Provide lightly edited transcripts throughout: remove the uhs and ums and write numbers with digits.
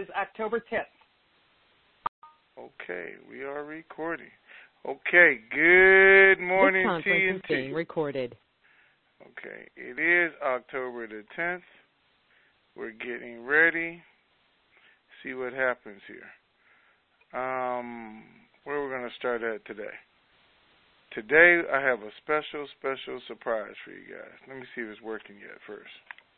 is October 10th. Okay, we are recording. Okay, good morning, This conference is being recorded. Okay, it is October the 10th. We're getting ready. See what happens here. Where we're going to start at today. Today, I have a special surprise for you guys. Let me see if it's working yet first.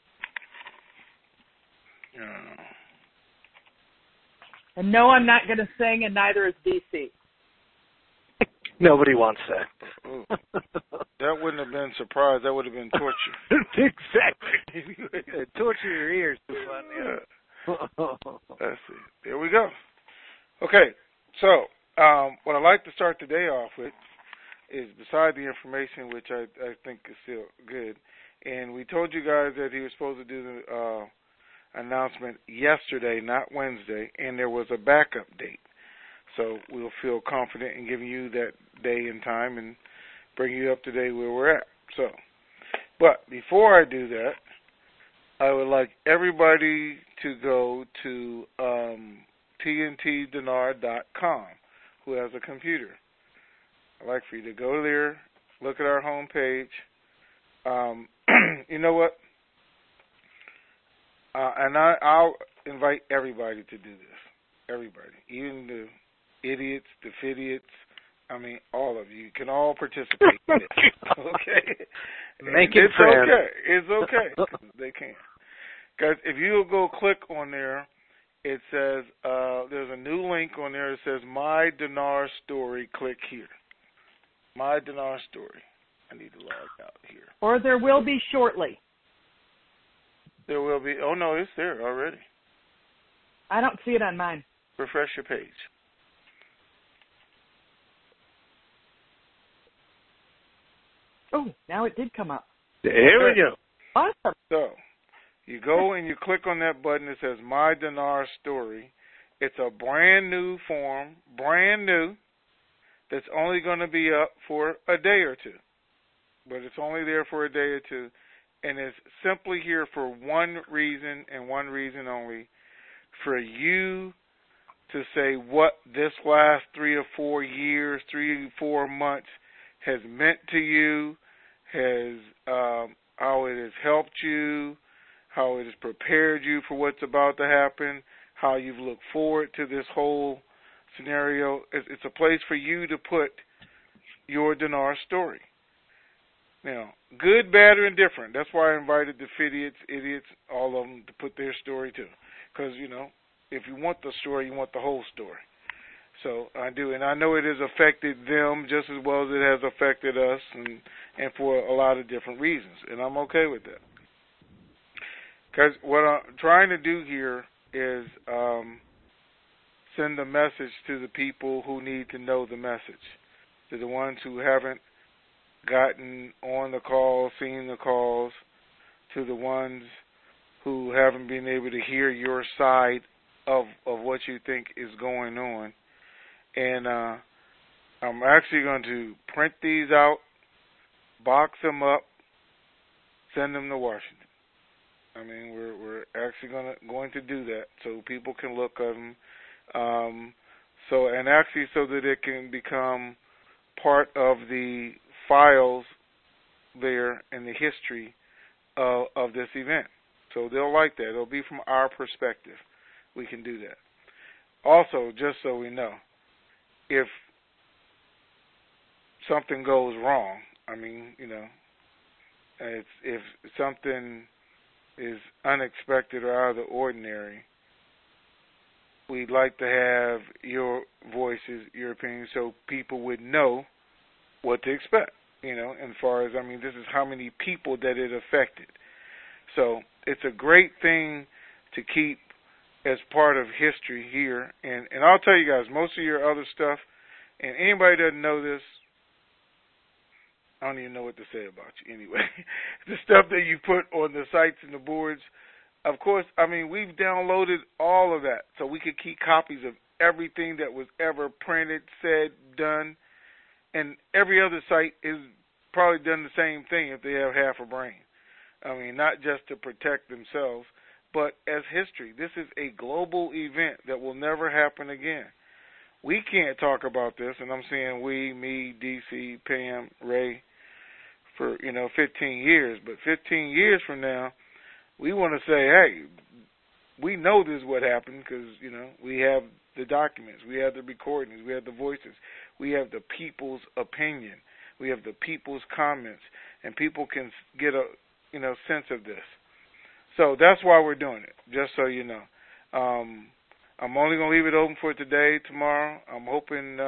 And no, I'm not going to sing, and neither is DC. Nobody wants that. Ooh. That wouldn't have been surprise. That would have been torture. Exactly. Torture your ears to fun. Yeah. Let's see. There we go. Okay, so what I'd like to start the day off with is, beside the information, which I think is still good, and we told you guys that he was supposed to do the announcement yesterday, not Wednesday, and there was a backup date. So we'll feel confident in giving you that day and time and bring you up to date where we're at. So, but before I do that, I would like everybody to go to tntdinar.com, who has a computer. I'd like for you to go there, look at our homepage. You know what? And I'll invite everybody to do this. Everybody. Even the idiots, the fidiots, I mean, all of you. You can all participate in this. Okay? Make it friends. Okay. It's okay. They can. Because if you go click on there, it says, there's a new link on there that says My Dinar Story. Click here. My Dinar Story. I need to log out here. Or there will be shortly. There will be. Oh, no, it's there already. I don't see it on mine. Refresh your page. Oh, now it did come up. There we go. Awesome. So, you go and you click on that button that says My Dinar Story. It's a brand new form, brand new, that's only going to be up for a day or two. But it's only there for a day or two. And it's simply here for one reason and one reason only, for you to say what this last 3 or 4 years, 3 or 4 months has meant to you, how it has helped you, how it has prepared you for what's about to happen, how you've looked forward to this whole scenario. It's a place for you to put your Dinar story. Now, good, bad, or indifferent. That's why I invited the idiots, all of them, to put their story too. Because, you know, if you want the story, you want the whole story. So I do, and I know it has affected them just as well as it has affected us, and for a lot of different reasons, and I'm okay with that. Because what I'm trying to do here is send a message to the people who need to know the message, to the ones who haven't gotten on the call, seen the calls, to the ones who haven't been able to hear your side of what you think is going on. And I'm actually going to print these out, box them up, send them to Washington. I mean, we're actually going to do that so people can look at them. So that it can become part of the files there in the history of this event. So they'll like that. It'll be from our perspective. We can do that. Also, just so we know, if something goes wrong, I mean, you know, if something is unexpected or out of the ordinary, we'd like to have your voices, your opinions, so people would know what to expect, you know, as far as, I mean, this is how many people that it affected. So it's a great thing to keep as part of history here. And I'll tell you guys, most of your other stuff, and anybody that doesn't know this, I don't even know what to say about you anyway. The stuff that you put on the sites and the boards, of course, I mean, we've downloaded all of that so we could keep copies of everything that was ever printed, said, done. And every other site is probably done the same thing if they have half a brain. I mean, not just to protect themselves, but as history. This is a global event that will never happen again. We can't talk about this, and I'm saying we, me, DC, Pam, Ray, for 15 years. But 15 years from now, we want to say, hey, we know this is what happened because we have the documents, we have the recordings, we have the voices, we have the people's opinion, we have the people's comments, and people can get a sense of this. So that's why we're doing it. Just so you know. I'm only going to leave it open for today, tomorrow. I'm hoping,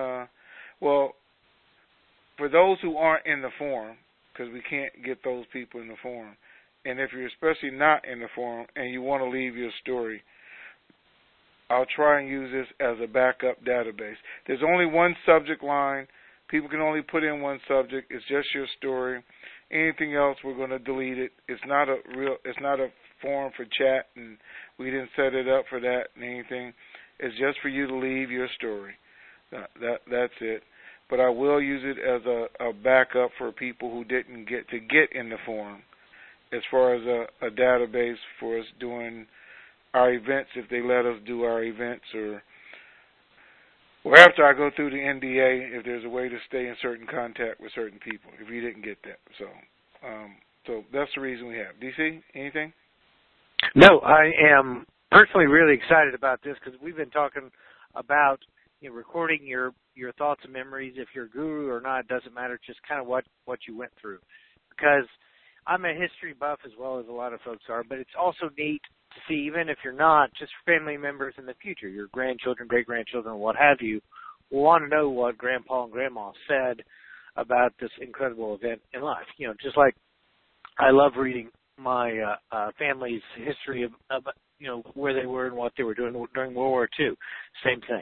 for those who aren't in the forum, because we can't get those people in the forum, and if you're especially not in the forum and you want to leave your story, I'll try and use this as a backup database. There's only one subject line. People can only put in one subject. It's just your story. Anything else, we're going to delete it. It's not a forum for chat, and we didn't set it up for that and anything. It's just for you to leave your story. That's it. But I will use it as a backup for people who didn't get in the forum, as far as a database for us doing our events, if they let us do our events, or after I go through the NDA, if there's a way to stay in certain contact with certain people, if you didn't get that. So that's the reason we have. DC, anything? No, I am personally really excited about this because we've been talking about recording your thoughts and memories. If you're a guru or not, it doesn't matter. Just kind of what you went through. Because I'm a history buff as well as a lot of folks are, but it's also neat to see, even if you're not, just family members in the future, your grandchildren, great-grandchildren, what have you, will want to know what Grandpa and Grandma said about this incredible event in life. Just like I love reading my family's history of where they were and what they were doing during World War II. Same thing.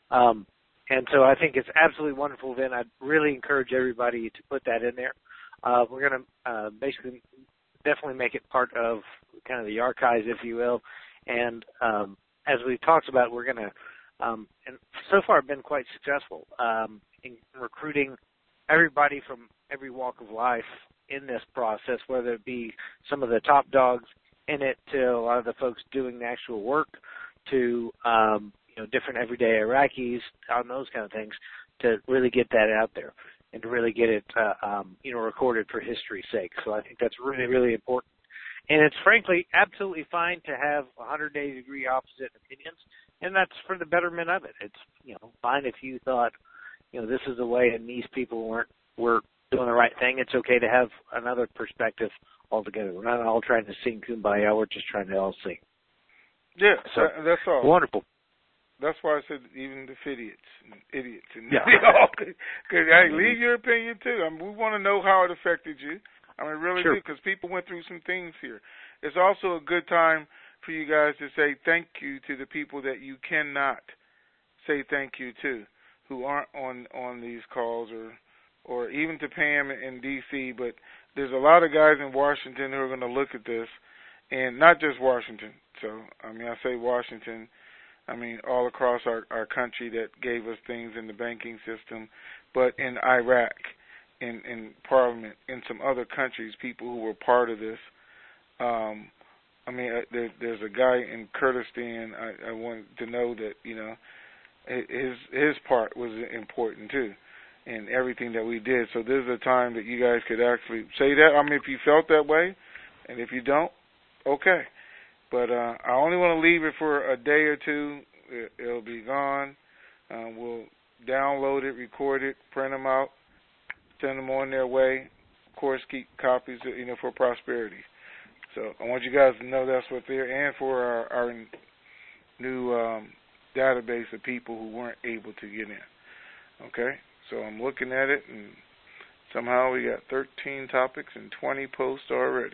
And so I think it's absolutely wonderful event. I'd really encourage everybody to put that in there. We're going to basically definitely make it part of kind of the archives, if you will. And as we've talked about, we're going to, and so far been quite successful in recruiting everybody from every walk of life in this process, whether it be some of the top dogs in it to a lot of the folks doing the actual work to different everyday Iraqis on those kind of things, to really get that out there and to really get it recorded for history's sake. So I think that's really, really important. And it's frankly absolutely fine to have 180-degree opposite opinions, and that's for the betterment of it. It's fine if you thought this is the way and these people were doing the right thing. It's okay to have another perspective altogether. We're not all trying to sing Kumbaya. We're just trying to all sing. Yeah, so that's all. Wonderful. That's why I said even the idiots. And yeah. Because, hey, leave your opinion, too. We want to know how it affected you. Really sure. do, because people went through some things here. It's also a good time for you guys to say thank you to the people that you cannot say thank you to, who aren't on these calls, or even to Pam in D.C., but there's a lot of guys in Washington who are going to look at this, and not just Washington. So, I say Washington, all across our country that gave us things in the banking system, but in Iraq, in Parliament, in some other countries, people who were part of this. There's a guy in Kurdistan. I wanted to know that his part was important too, in everything that we did. So this is a time that you guys could actually say that. If you felt that way, and if you don't, okay. But I only want to leave it for a day or two. It'll be gone. We'll download it, record it, print them out, send them on their way. Of course, keep copies, for prosperity. So I want you guys to know that's what's there, and for our new database of people who weren't able to get in. Okay? So I'm looking at it, and somehow we got 13 topics and 20 posts already.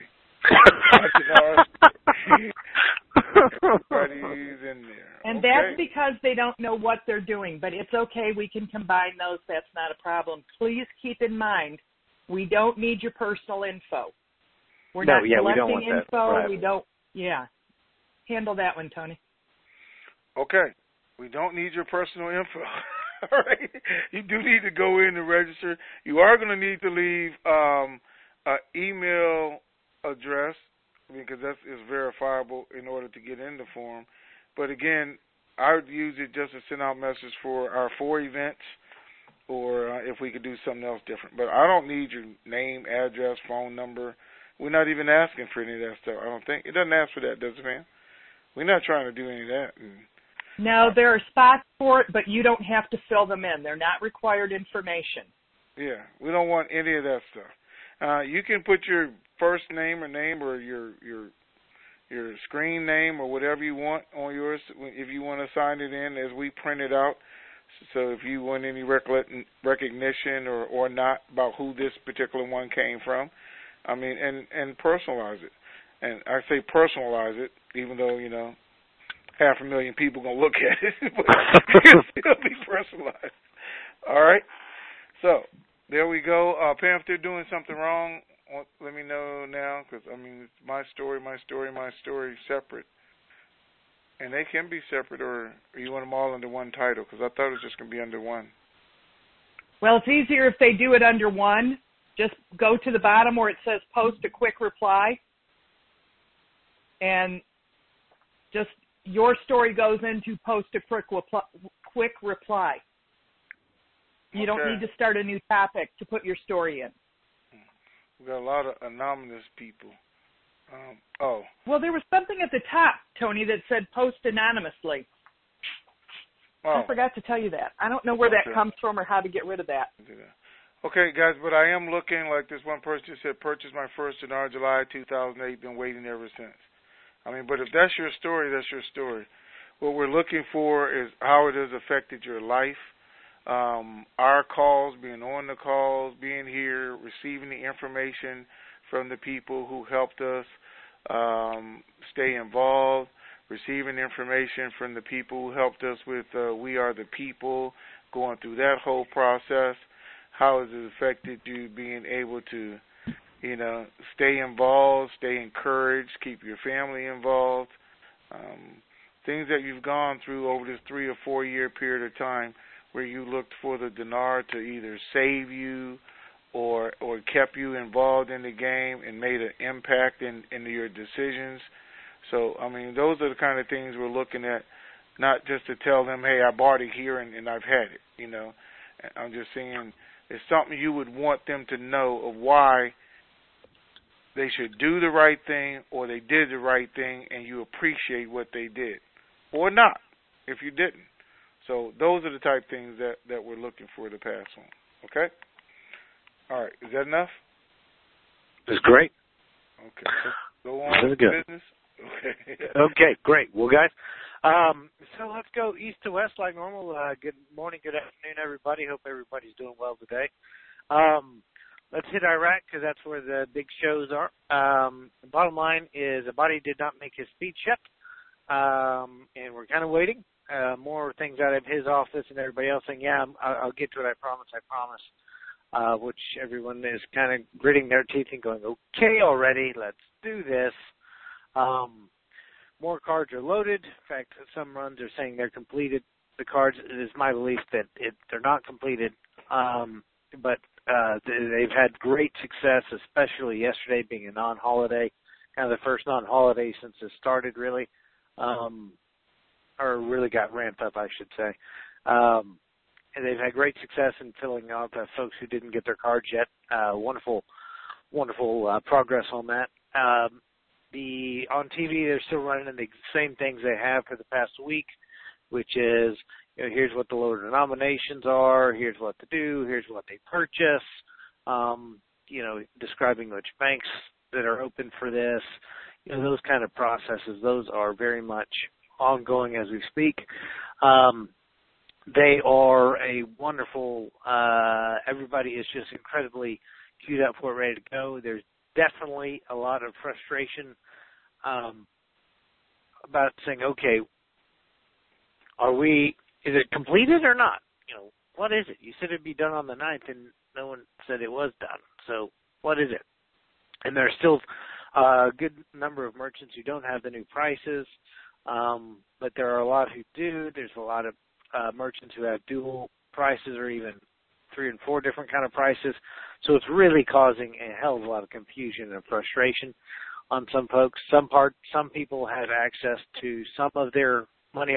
Everybody's in there. And okay. That's because they don't know what they're doing, but it's okay. We can combine those. That's not a problem. Please keep in mind, we don't need your personal info. We're not collecting info. Right. We don't, handle that one, Tony. Okay. We don't need your personal info. All right. You do need to go in and register. You are going to need to leave an email address because that is verifiable in order to get in the forum. But again, I would use it just to send out messages for our 4 events, or if we could do something else different. But I don't need your name, address, phone number. We're not even asking for any of that stuff, I don't think. It doesn't ask for that, does it, man? We're not trying to do any of that. No, there are spots for it, but you don't have to fill them in. They're not required information. Yeah, we don't want any of that stuff. You can put your first name or your screen name or whatever you want on yours if you want to sign it in as we print it out. So if you want any recognition or not about who this particular one came from, I mean, and personalize it. And I say personalize it, even though, 500,000 people going to look at it, but it'll still be personalized. All right? So there we go. Pam, if they're doing something wrong, let me know now, because, it's my story, separate. And they can be separate, or you want them all under one title? Because I thought it was just going to be under one. Well, it's easier if they do it under one. Just go to the bottom where it says post a quick reply. And just your story goes into post a quick reply. You don't need to start a new topic to put your story in. We've got a lot of anonymous people. Well, there was something at the top, Tony, that said post anonymously. I forgot to tell you that. I don't know where that comes from or how to get rid of that. Okay, guys, but I am looking, like this one person just said, purchased my first Dinar July 2008, been waiting ever since. But if that's your story, that's your story. What we're looking for is how it has affected your life. Our calls, being on the calls, being here, receiving the information from the people who helped us stay involved, receiving information from the people who helped us with We Are the People, going through that whole process. How has it affected you being able to, stay involved, stay encouraged, keep your family involved, things that you've gone through over this 3 or 4 year period of time where you looked for the dinar to either save you or kept you involved in the game and made an impact in your decisions. So, those are the kind of things we're looking at, not just to tell them, hey, I bought it here and I've had it, I'm just saying it's something you would want them to know of why they should do the right thing or they did the right thing and you appreciate what they did. Or not, if you didn't. So those are the type of things that we're looking for to pass on. Okay? All right. Is that enough? That's great. Okay. Let's go on with business. Okay. Okay, great. Well, guys, so let's go east to west like normal. Good morning, good afternoon, everybody. Hope everybody's doing well today. Let's hit Iraq because that's where the big shows are. The bottom line is Abadi did not make his speech yet, and we're kind of waiting. More things out of his office and everybody else saying, yeah, I'll get to it, I promise, which everyone is kind of gritting their teeth and going, okay, already, let's do this. More cards are loaded. In fact, some runs are saying they're completed. The cards, it is my belief that they're not completed, but they've had great success, especially yesterday being a non-holiday, kind of the first non-holiday since it started, really. Or really got ramped up, I should say. And they've had great success in filling out the folks who didn't get their cards yet. Wonderful progress on that. On TV, they're still running the same things they have for the past week, which is, here's what the lower denominations are, here's what to do, here's what they purchase, describing which banks that are open for this, those kind of processes. Those are very much ongoing as we speak. They are a wonderful, everybody is just incredibly queued up for it, ready to go. There's definitely a lot of frustration about saying, okay, is it completed or not? What is it? You said it'd be done on the 9th and no one said it was done. So what is it? And there's still a good number of merchants who don't have the new prices. But there are a lot who do. There's a lot of merchants who have dual prices or even 3 and 4 different kind of prices. So it's really causing a hell of a lot of confusion and frustration. on some folks. Some people have access to some of their money.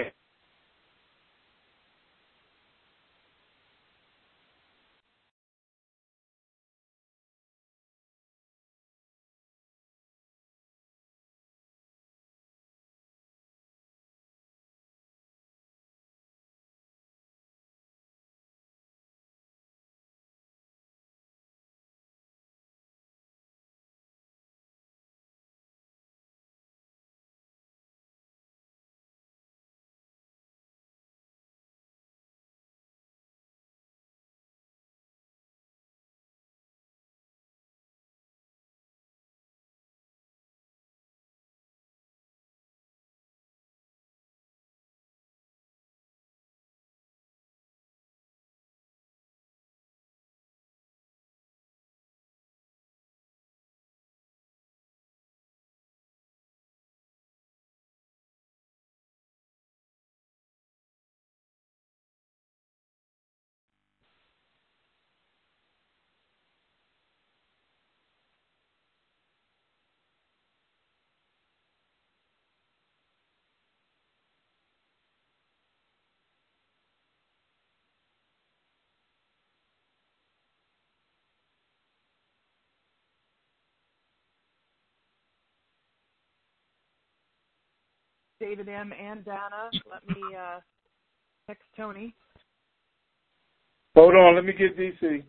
David M. and Donna, let me text Tony. Hold on, let me get DC.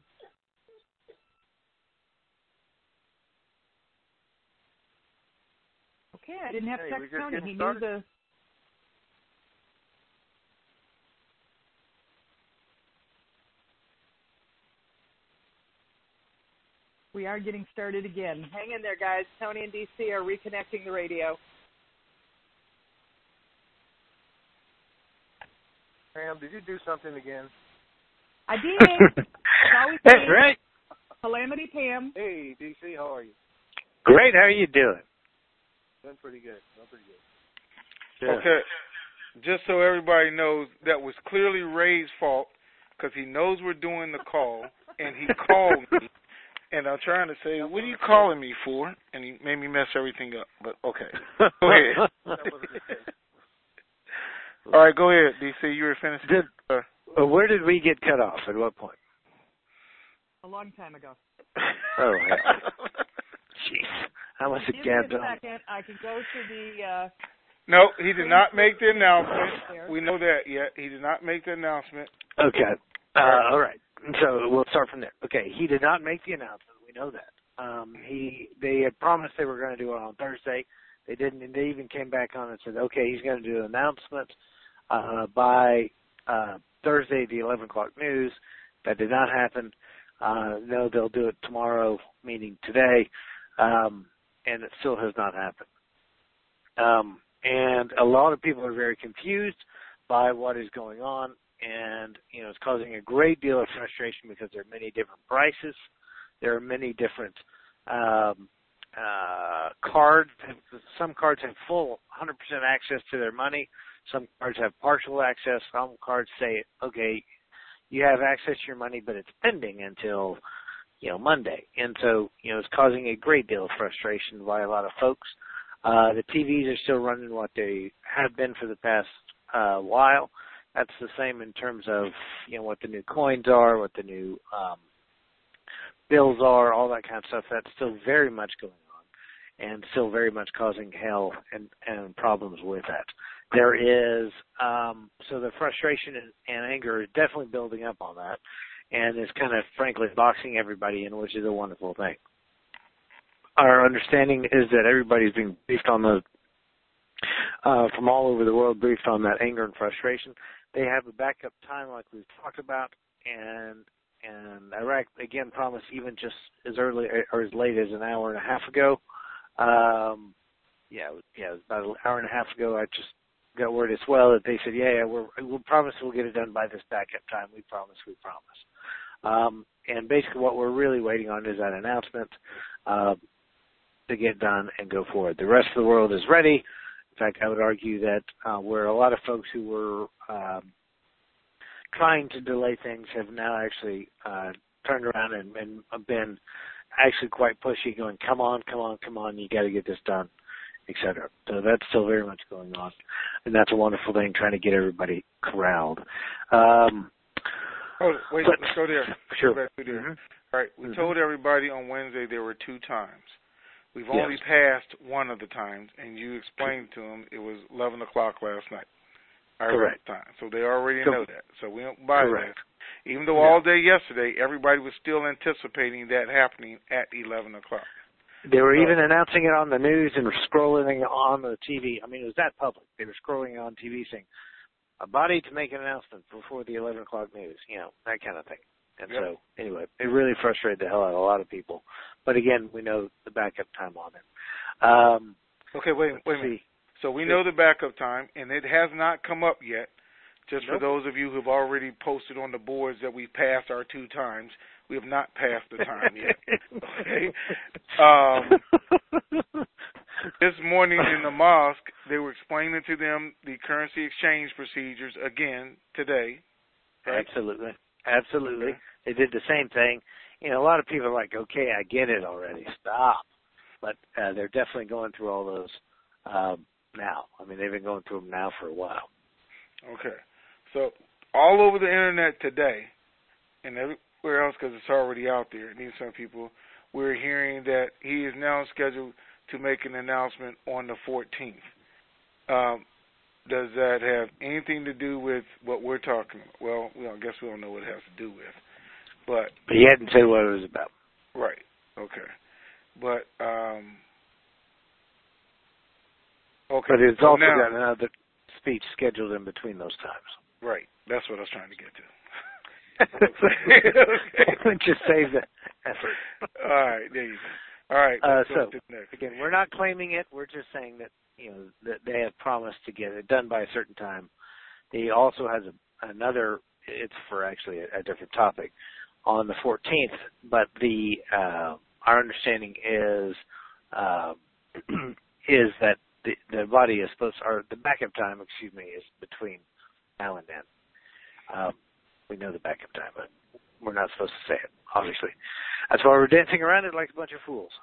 Okay, I didn't have to text Tony. He knew the... We are getting started again. Hang in there, guys. Tony and DC are reconnecting the radio. Pam, did you do something again? I did. That's right. Calamity Pam. Hey, DC, how are you? Great. How are you doing? Doing pretty good. Sure. Okay. Just so everybody knows, that was clearly Ray's fault because he knows we're doing the call, and he called me, and I'm trying to say, what are you calling me for? And he made me mess everything up. But okay. Go ahead. All right, go ahead, DC. You were finished. Where did we get cut off? At what point? A long time ago. Oh, hell. Jeez. I must have gabbed on. I can go to the... No, he did not make the announcement. We know that yet. He did not make the announcement. Okay. All right. So we'll start from there. Okay. He did not make the announcement. We know that. They had promised they were going to do it on Thursday. They didn't, and they even came back on and said, okay, he's going to do an announcement by Thursday, the 11 o'clock news. That did not happen. No, they'll do it tomorrow, meaning today, and it still has not happened. And a lot of people are very confused by what is going on, and, you know, it's causing a great deal of frustration because there are many different prices. There are many different cards. Some cards have full 100% access to their money. Some cards have partial access. Some cards say, okay, you have access to your money, but it's pending until, you know, Monday. And so, you know, it's causing a great deal of frustration by a lot of folks. The TVs are still running what they have been for the past while. That's the same in terms of, you know, what the new coins are, what the new bills are, all that kind of stuff. That's still very much going on and still very much causing hell and problems with that. There is, so the frustration and anger is definitely building up on that, and it's kind of, frankly, boxing everybody in, which is a wonderful thing. Our understanding is that everybody's being briefed on the, from all over the world, briefed on that anger and frustration. They have a backup time like we've talked about, and Iraq, again, promised even just as early or as late as an hour and a half ago. It was about an hour and a half ago. I just got word as well that they said, we'll promise we'll get it done by this backup time. We promise. And basically what we're really waiting on is that announcement to get done and go forward. The rest of the world is ready. In fact, I would argue that where a lot of folks who were trying to delay things have now actually turned around and been actually quite pushy, going, come on, you got to get this done, etc. So that's still very much going on, and that's a wonderful thing, trying to get everybody corralled. Let's go there. Sure. Go back to there. All right, we told everybody on Wednesday there were 2 times. We've only passed one of the times, and you explained to them it was 11 o'clock last night. Correct. Time. So they already know that. So we don't buy that. Even though all day yesterday, everybody was still anticipating that happening at 11 o'clock. They were even announcing it on the news and scrolling on the TV. I mean, it was that public. They were scrolling on TV saying, a body to make an announcement before the 11 o'clock news, that kind of thing. And so, anyway, it really frustrated the hell out of a lot of people. But again, we know the backup time on it. Okay, wait a minute. So we know the backup time, and it has not come up yet. Just for those of you who have already posted on the boards that we passed our 2 times, we have not passed the time yet. Okay. This morning in the mosque, they were explaining to them the currency exchange procedures again today. Right? Absolutely. Okay. They did the same thing. A lot of people are like, okay, I get it already. Stop. But they're definitely going through all those now. I mean, they've been going through them now for a while. Okay. So all over the Internet today and everywhere else, because it's already out there, these some people, we're hearing that he is now scheduled to make an announcement on the 14th. Does that have anything to do with what we're talking about? Well, I guess we don't know what it has to do with. But he hadn't said what it was about. Right. Okay. But okay. But it's also got another speech scheduled in between those times. Right. That's what I was trying to get to. Just save the effort. All right. There you go. All right. So again, we're not claiming it. We're just saying that that they have promised to get it done by a certain time. He also has another. It's for actually a different topic on the 14th. But our understanding is that the body is supposed, or the backup time, is between now and then. We know the backup time, but we're not supposed to say it, obviously. That's why we're dancing around it like a bunch of fools.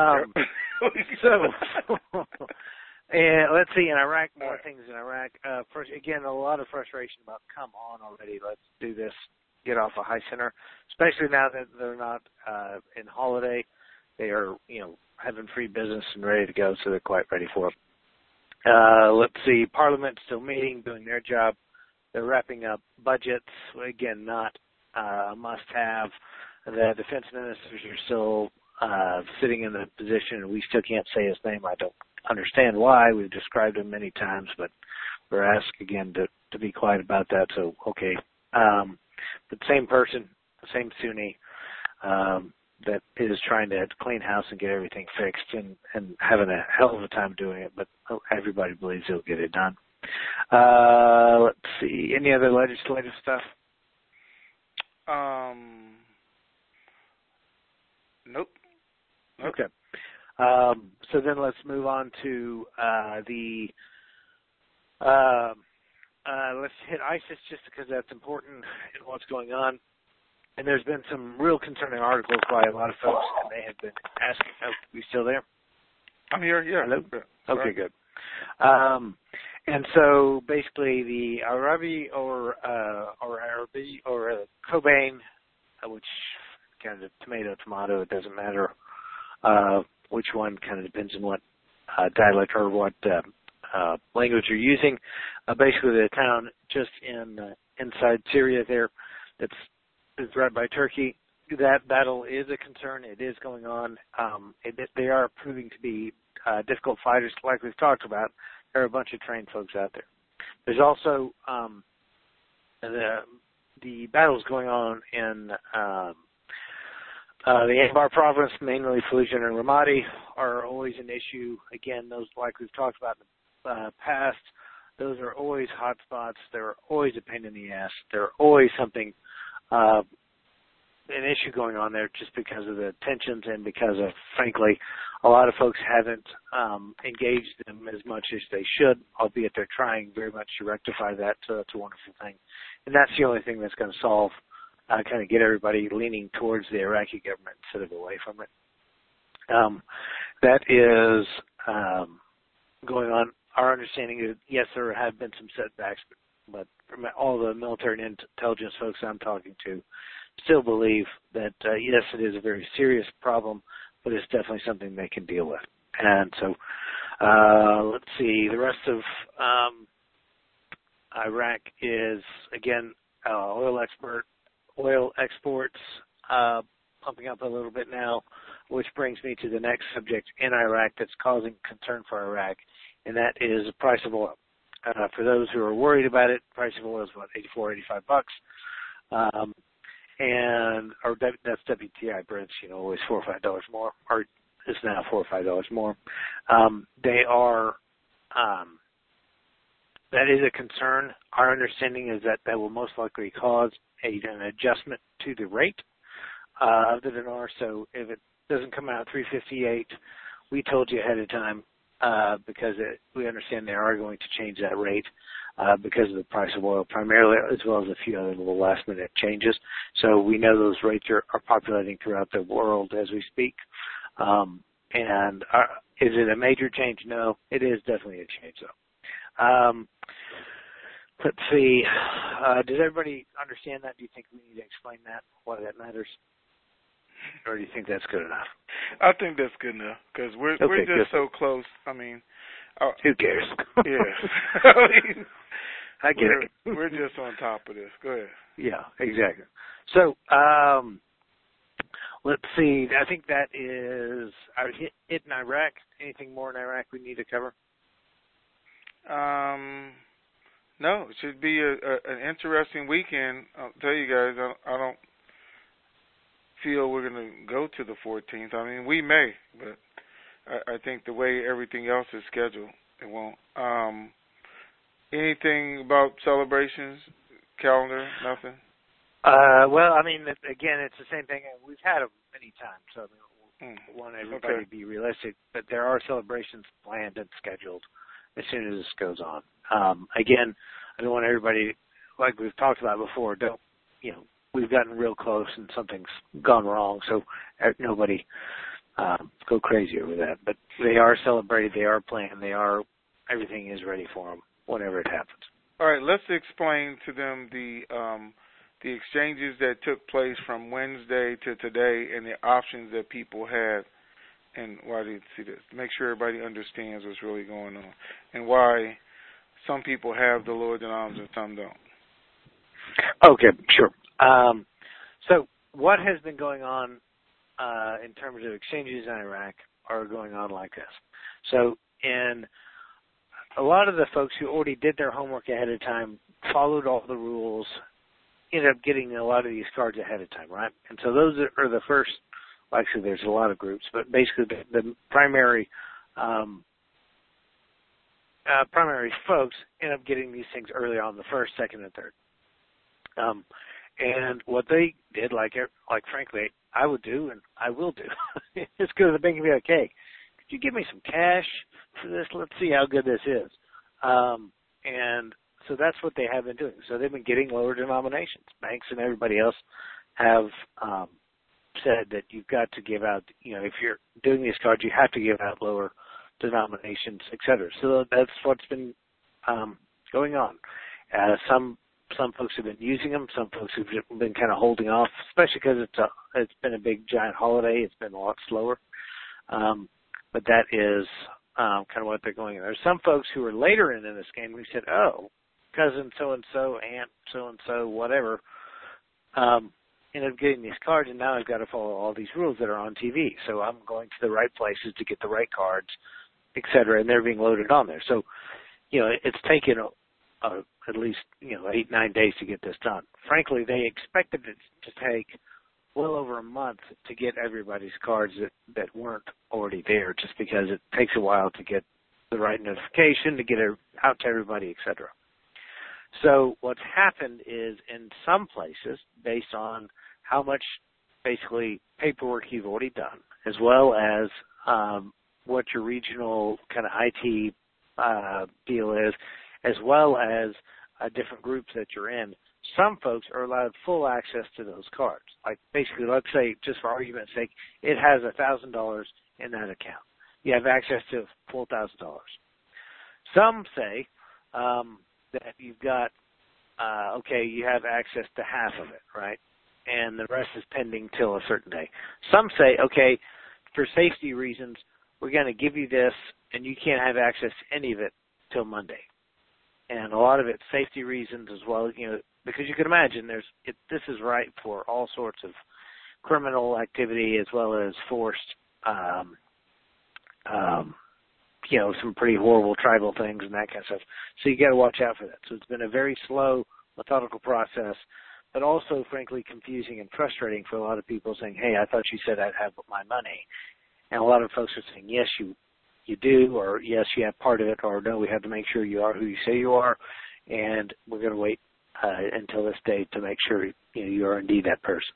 And let's see, in Iraq, more things in Iraq. First, again, a lot of frustration about, come on already, let's do this, get off a high center, especially now that they're not in holiday. They are, having free business and ready to go, so they're quite ready for it. Let's see, Parliament's still meeting, doing their job. They're wrapping up budgets. Again, not a must-have. The defense ministers are still sitting in the position, and we still can't say his name. I don't understand why. We've described him many times, but we're asked again to be quiet about that, so okay. But same person, same Sunni, that is trying to clean house and get everything fixed and having a hell of a time doing it, but everybody believes he'll get it done. Let's see. Any other legislative stuff? Nope. Okay. So then let's move on to let's hit ISIS just because that's important in what's going on. And there's been some real concerning articles by a lot of folks, and they have been asking, you still there? I'm here, yeah. Hello? Yeah. Okay, good. And so basically the Arabi or Kobane, which kind of tomato, it doesn't matter which one, kind of depends on what dialect or what language you're using. Basically the town just inside Syria there that's right by Turkey. That battle is a concern. It is going on. They are proving to be difficult fighters, like we've talked about. There are a bunch of trained folks out there. There's also the battles going on in the Anbar province, mainly Fallujah and Ramadi, are always an issue. Again, those, like we've talked about in the past, those are always hot spots. They're always a pain in the ass. They're always something, an issue going on there just because of the tensions and because of, frankly, a lot of folks haven't engaged them as much as they should, albeit they're trying very much to rectify that, so that's a wonderful thing. And that's the only thing that's going to solve, kind of get everybody leaning towards the Iraqi government instead of away from it. That is going on. Our understanding is, yes, there have been some setbacks, but from all the military and intelligence folks I'm talking to still believe that, yes, it is a very serious problem, but it's definitely something they can deal with. And so, let's see, the rest of Iraq is, again, oil exports pumping up a little bit now, which brings me to the next subject in Iraq that's causing concern for Iraq, and that is the price of oil. For those who are worried about it, the price of oil is what, $85, or that's WTI, Brent, always $4 or $5 more, or is now $4 or $5 more. They are. That is a concern. Our understanding is that will most likely cause an adjustment to the rate of the dinar. So if it doesn't come out 358, we told you ahead of time because we understand they are going to change that rate because of the price of oil primarily, as well as a few other little last-minute changes. So we know those rates are populating throughout the world as we speak. And is it a major change? No, it is definitely a change, though. Let's see. Does everybody understand that? Do you think we need to explain that, why that matters? Or do you think that's good enough? I think that's good enough because we're just so close. I mean, who cares? Yeah. I get it. We're just on top of this. Go ahead. Yeah, exactly. So, let's see. I think that is our hit in Iraq. Anything more in Iraq we need to cover? No, it should be an interesting weekend. I'll tell you guys, I don't feel we're going to go to the 14th. I mean, we may, but I think the way everything else is scheduled, it won't. Anything about celebrations, calendar, nothing? Well, I mean, again, it's the same thing. We've had them many times, so I mean, we want everybody to be realistic, but there are celebrations planned and scheduled as soon as this goes on. Again, I don't want everybody, like we've talked about before, we've gotten real close and something's gone wrong, so nobody go crazy over that. But they are celebrated, they are planned, everything is ready for them whenever it happens. All right, let's explain to them the exchanges that took place from Wednesday to today and the options that people had and why they see this. Make sure everybody understands what's really going on and why some people have the lower denoms and some don't. Okay, sure. So what has been going on in terms of exchanges in Iraq are going on like this. So in a lot of the folks who already did their homework ahead of time, followed all the rules, ended up getting a lot of these cards ahead of time, right? And so those are the first, actually there's a lot of groups, but basically the primary folks end up getting these things early on, the first, second, and third. And what they did, like frankly, I would do and I will do, is go to the bank and be like, hey, could you give me some cash for this? Let's see how good this is. And so that's what they have been doing. So they've been getting lower denominations. Banks and everybody else have said that you've got to give out, if you're doing these cards, you have to give out lower denominations, et cetera. So that's what's been going on. Some folks have been using them. Some folks have been kind of holding off, especially because it's been a big giant holiday. It's been a lot slower. But that is kind of what they're going in. There's some folks who are later in this game who said, oh, cousin so-and-so, aunt so-and-so, whatever, ended up getting these cards, and now I've got to follow all these rules that are on TV. So I'm going to the right places to get the right cards, et cetera, and they're being loaded on there. So, it's taken at least 8-9 days to get this done. Frankly, they expected it to take well over a month to get everybody's cards that weren't already there, just because it takes a while to get the right notification, to get it out to everybody, et cetera. So what's happened is in some places, based on how much basically paperwork you've already done, as well as what your regional kind of IT deal is, as well as different groups that you're in, some folks are allowed full access to those cards. Like basically, let's say, just for argument's sake, it has $1,000 in that account. You have access to $4,000. Some say that you've got, you have access to half of it, right? And the rest is pending till a certain day. Some say, okay, for safety reasons, we're going to give you this, and you can't have access to any of it till Monday. And a lot of it's safety reasons as well, because you can imagine this is ripe for all sorts of criminal activity as well as forced, some pretty horrible tribal things and that kind of stuff. So you got to watch out for that. So it's been a very slow, methodical process, but also, frankly, confusing and frustrating for a lot of people saying, hey, I thought you said I'd have my money. And a lot of folks are saying, yes, you do, or yes, you have part of it, or no, we have to make sure you are who you say you are, and we're going to wait until this day to make sure you are indeed that person.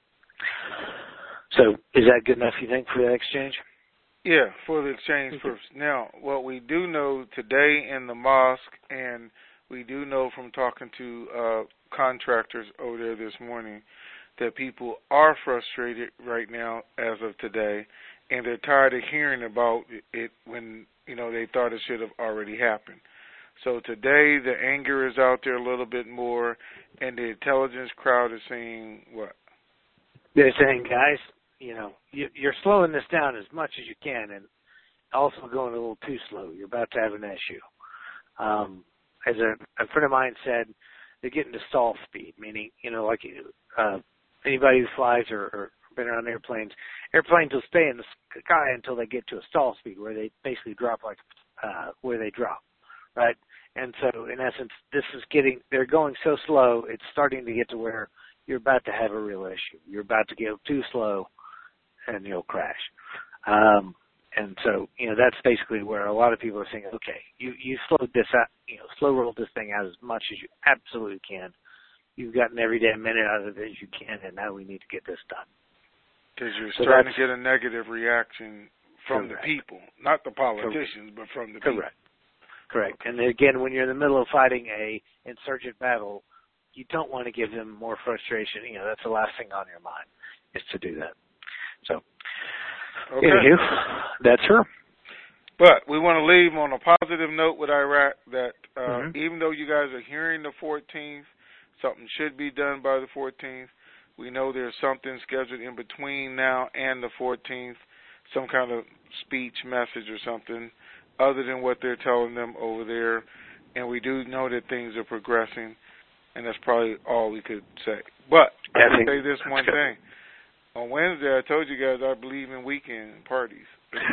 So is that good enough, you think, for that exchange? Yeah, for the exchange first. Now, what we do know today in the mosque, and we do know from talking to contractors over there this morning, that people are frustrated right now as of today, and they're tired of hearing about it when, they thought it should have already happened. So today the anger is out there a little bit more, and the intelligence crowd is saying what? They're saying, guys, you're slowing this down as much as you can, and also going a little too slow. You're about to have an issue. As a friend of mine said, they're getting to stall speed, meaning, anybody who flies or been around airplanes will stay in the sky until they get to a stall speed where they basically drop where they drop, right? And so, in essence, they're going so slow, it's starting to get to where you're about to have a real issue. You're about to go too slow, and you'll crash. And so, that's basically where a lot of people are saying, okay, you slowed this out, slow rolled this thing out as much as you absolutely can. You've gotten every damn minute out of it as you can, and now we need to get this done. Because you're starting to get a negative reaction from correct. The people, not the politicians, but from the people. Correct. And again, when you're in the middle of fighting a insurgent battle, you don't want to give them more frustration. That's the last thing on your mind is to do that. So, anywho, that's her. But we want to leave on a positive note with Iraq that even though you guys are hearing the 14th, something should be done by the 14th. We know there's something scheduled in between now and the 14th, some kind of speech message or something other than what they're telling them over there. And we do know that things are progressing, and that's probably all we could say. But I can say this one thing. On Wednesday, I told you guys I believe in weekend parties.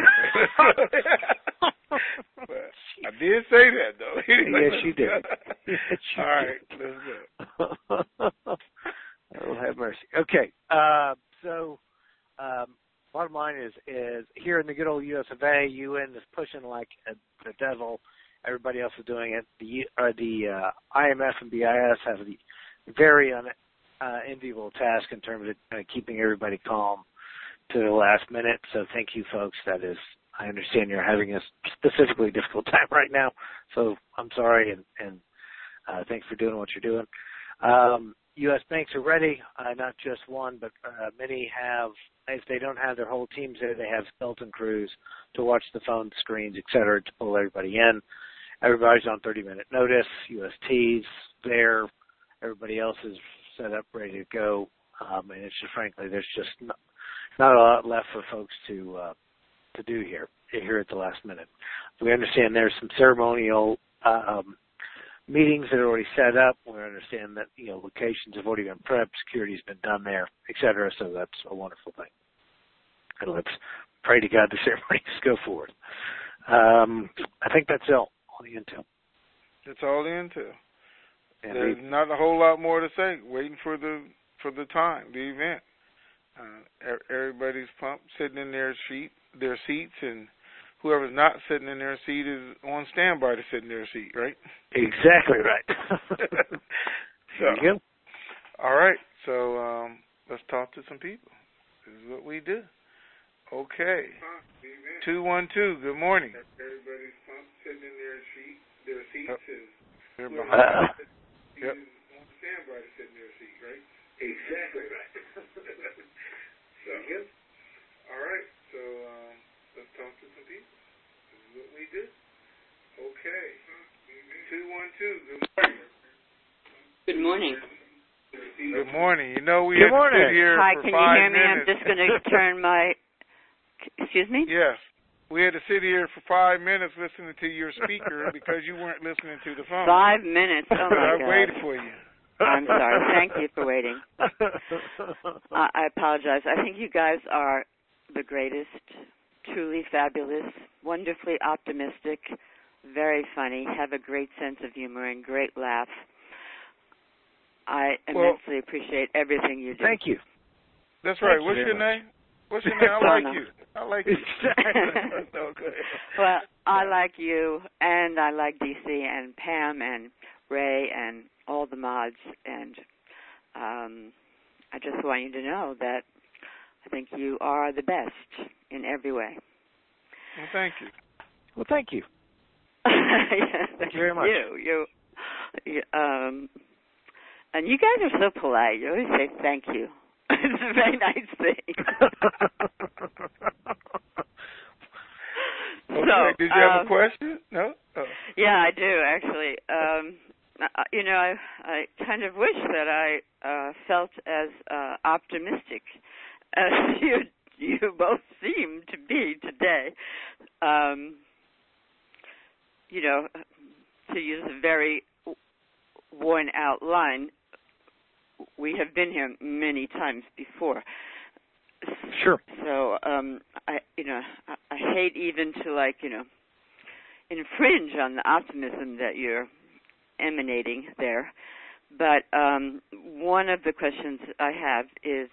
But I did say that, though. Yes, you did. All right, let's go. Oh, have mercy. Okay, so bottom line is here in the good old U.S. of A., UN is pushing like the devil. Everybody else is doing it. The IMF and BIS have the very enviable task in terms of keeping everybody calm to the last minute. So thank you, folks. I understand you're having a specifically difficult time right now. So I'm sorry, and thanks for doing what you're doing. U.S. banks are ready, not just one, but many have. If they don't have their whole teams there, they have skeleton crews to watch the phone screens, et cetera, to pull everybody in. Everybody's on 30-minute notice. UST's there. Everybody else is set up, ready to go. And it's just, frankly, there's just not a lot left for folks to do here at the last minute. We understand there's some ceremonial meetings that are already set up. We understand that, locations have already been prepped, security's been done there, et cetera, so that's a wonderful thing. And let's pray to God the ceremonies go forward. I think that's all the intel. That's all the intel. And there's not a whole lot more to say. Waiting for the time, the event. Everybody's pumped, sitting in their seats, and whoever's not sitting in their seat is on standby to sit in their seat, right? Exactly right. There you go. All right, so let's talk to some people. This is what we do. Okay. 212, good morning. Everybody's pumped, sitting in their seats, and they're behind. Yep. On standby to sit in their seat, right? Exactly right. So, all right, so let's talk Good morning. You know, we had to sit here Hi, for 5 minutes. can you hear me? I'm just going to turn my... Excuse me? Yes. We had to sit here for 5 minutes listening to your speaker because you weren't listening to the phone. 5 minutes? Oh, my God. I waited for you. I'm sorry. Thank you for waiting. I apologize. I think you guys are the greatest, truly fabulous, wonderfully optimistic, very funny, have a great sense of humor and great laugh. I immensely appreciate everything you do. Thank you. That's right. What's your name? What's your name? I like you. I like you. No, good. Well, I like you, and I like DC and Pam and Ray and all the mods, and I just want you to know that I think you are the best in every way. Well, thank you. Well, thank you. Yes, thank you very much. You, and you guys are so polite. You always say thank you. It's a very nice thing. Okay. So, did you have a question? No? Oh. Yeah, I do, actually. You know, I kind of wish that I felt as optimistic as you both seem to be today. You know, to use a very worn-out line, we have been here many times before. Sure. So, I hate even to infringe on the optimism that you're emanating there. But one of the questions I have is,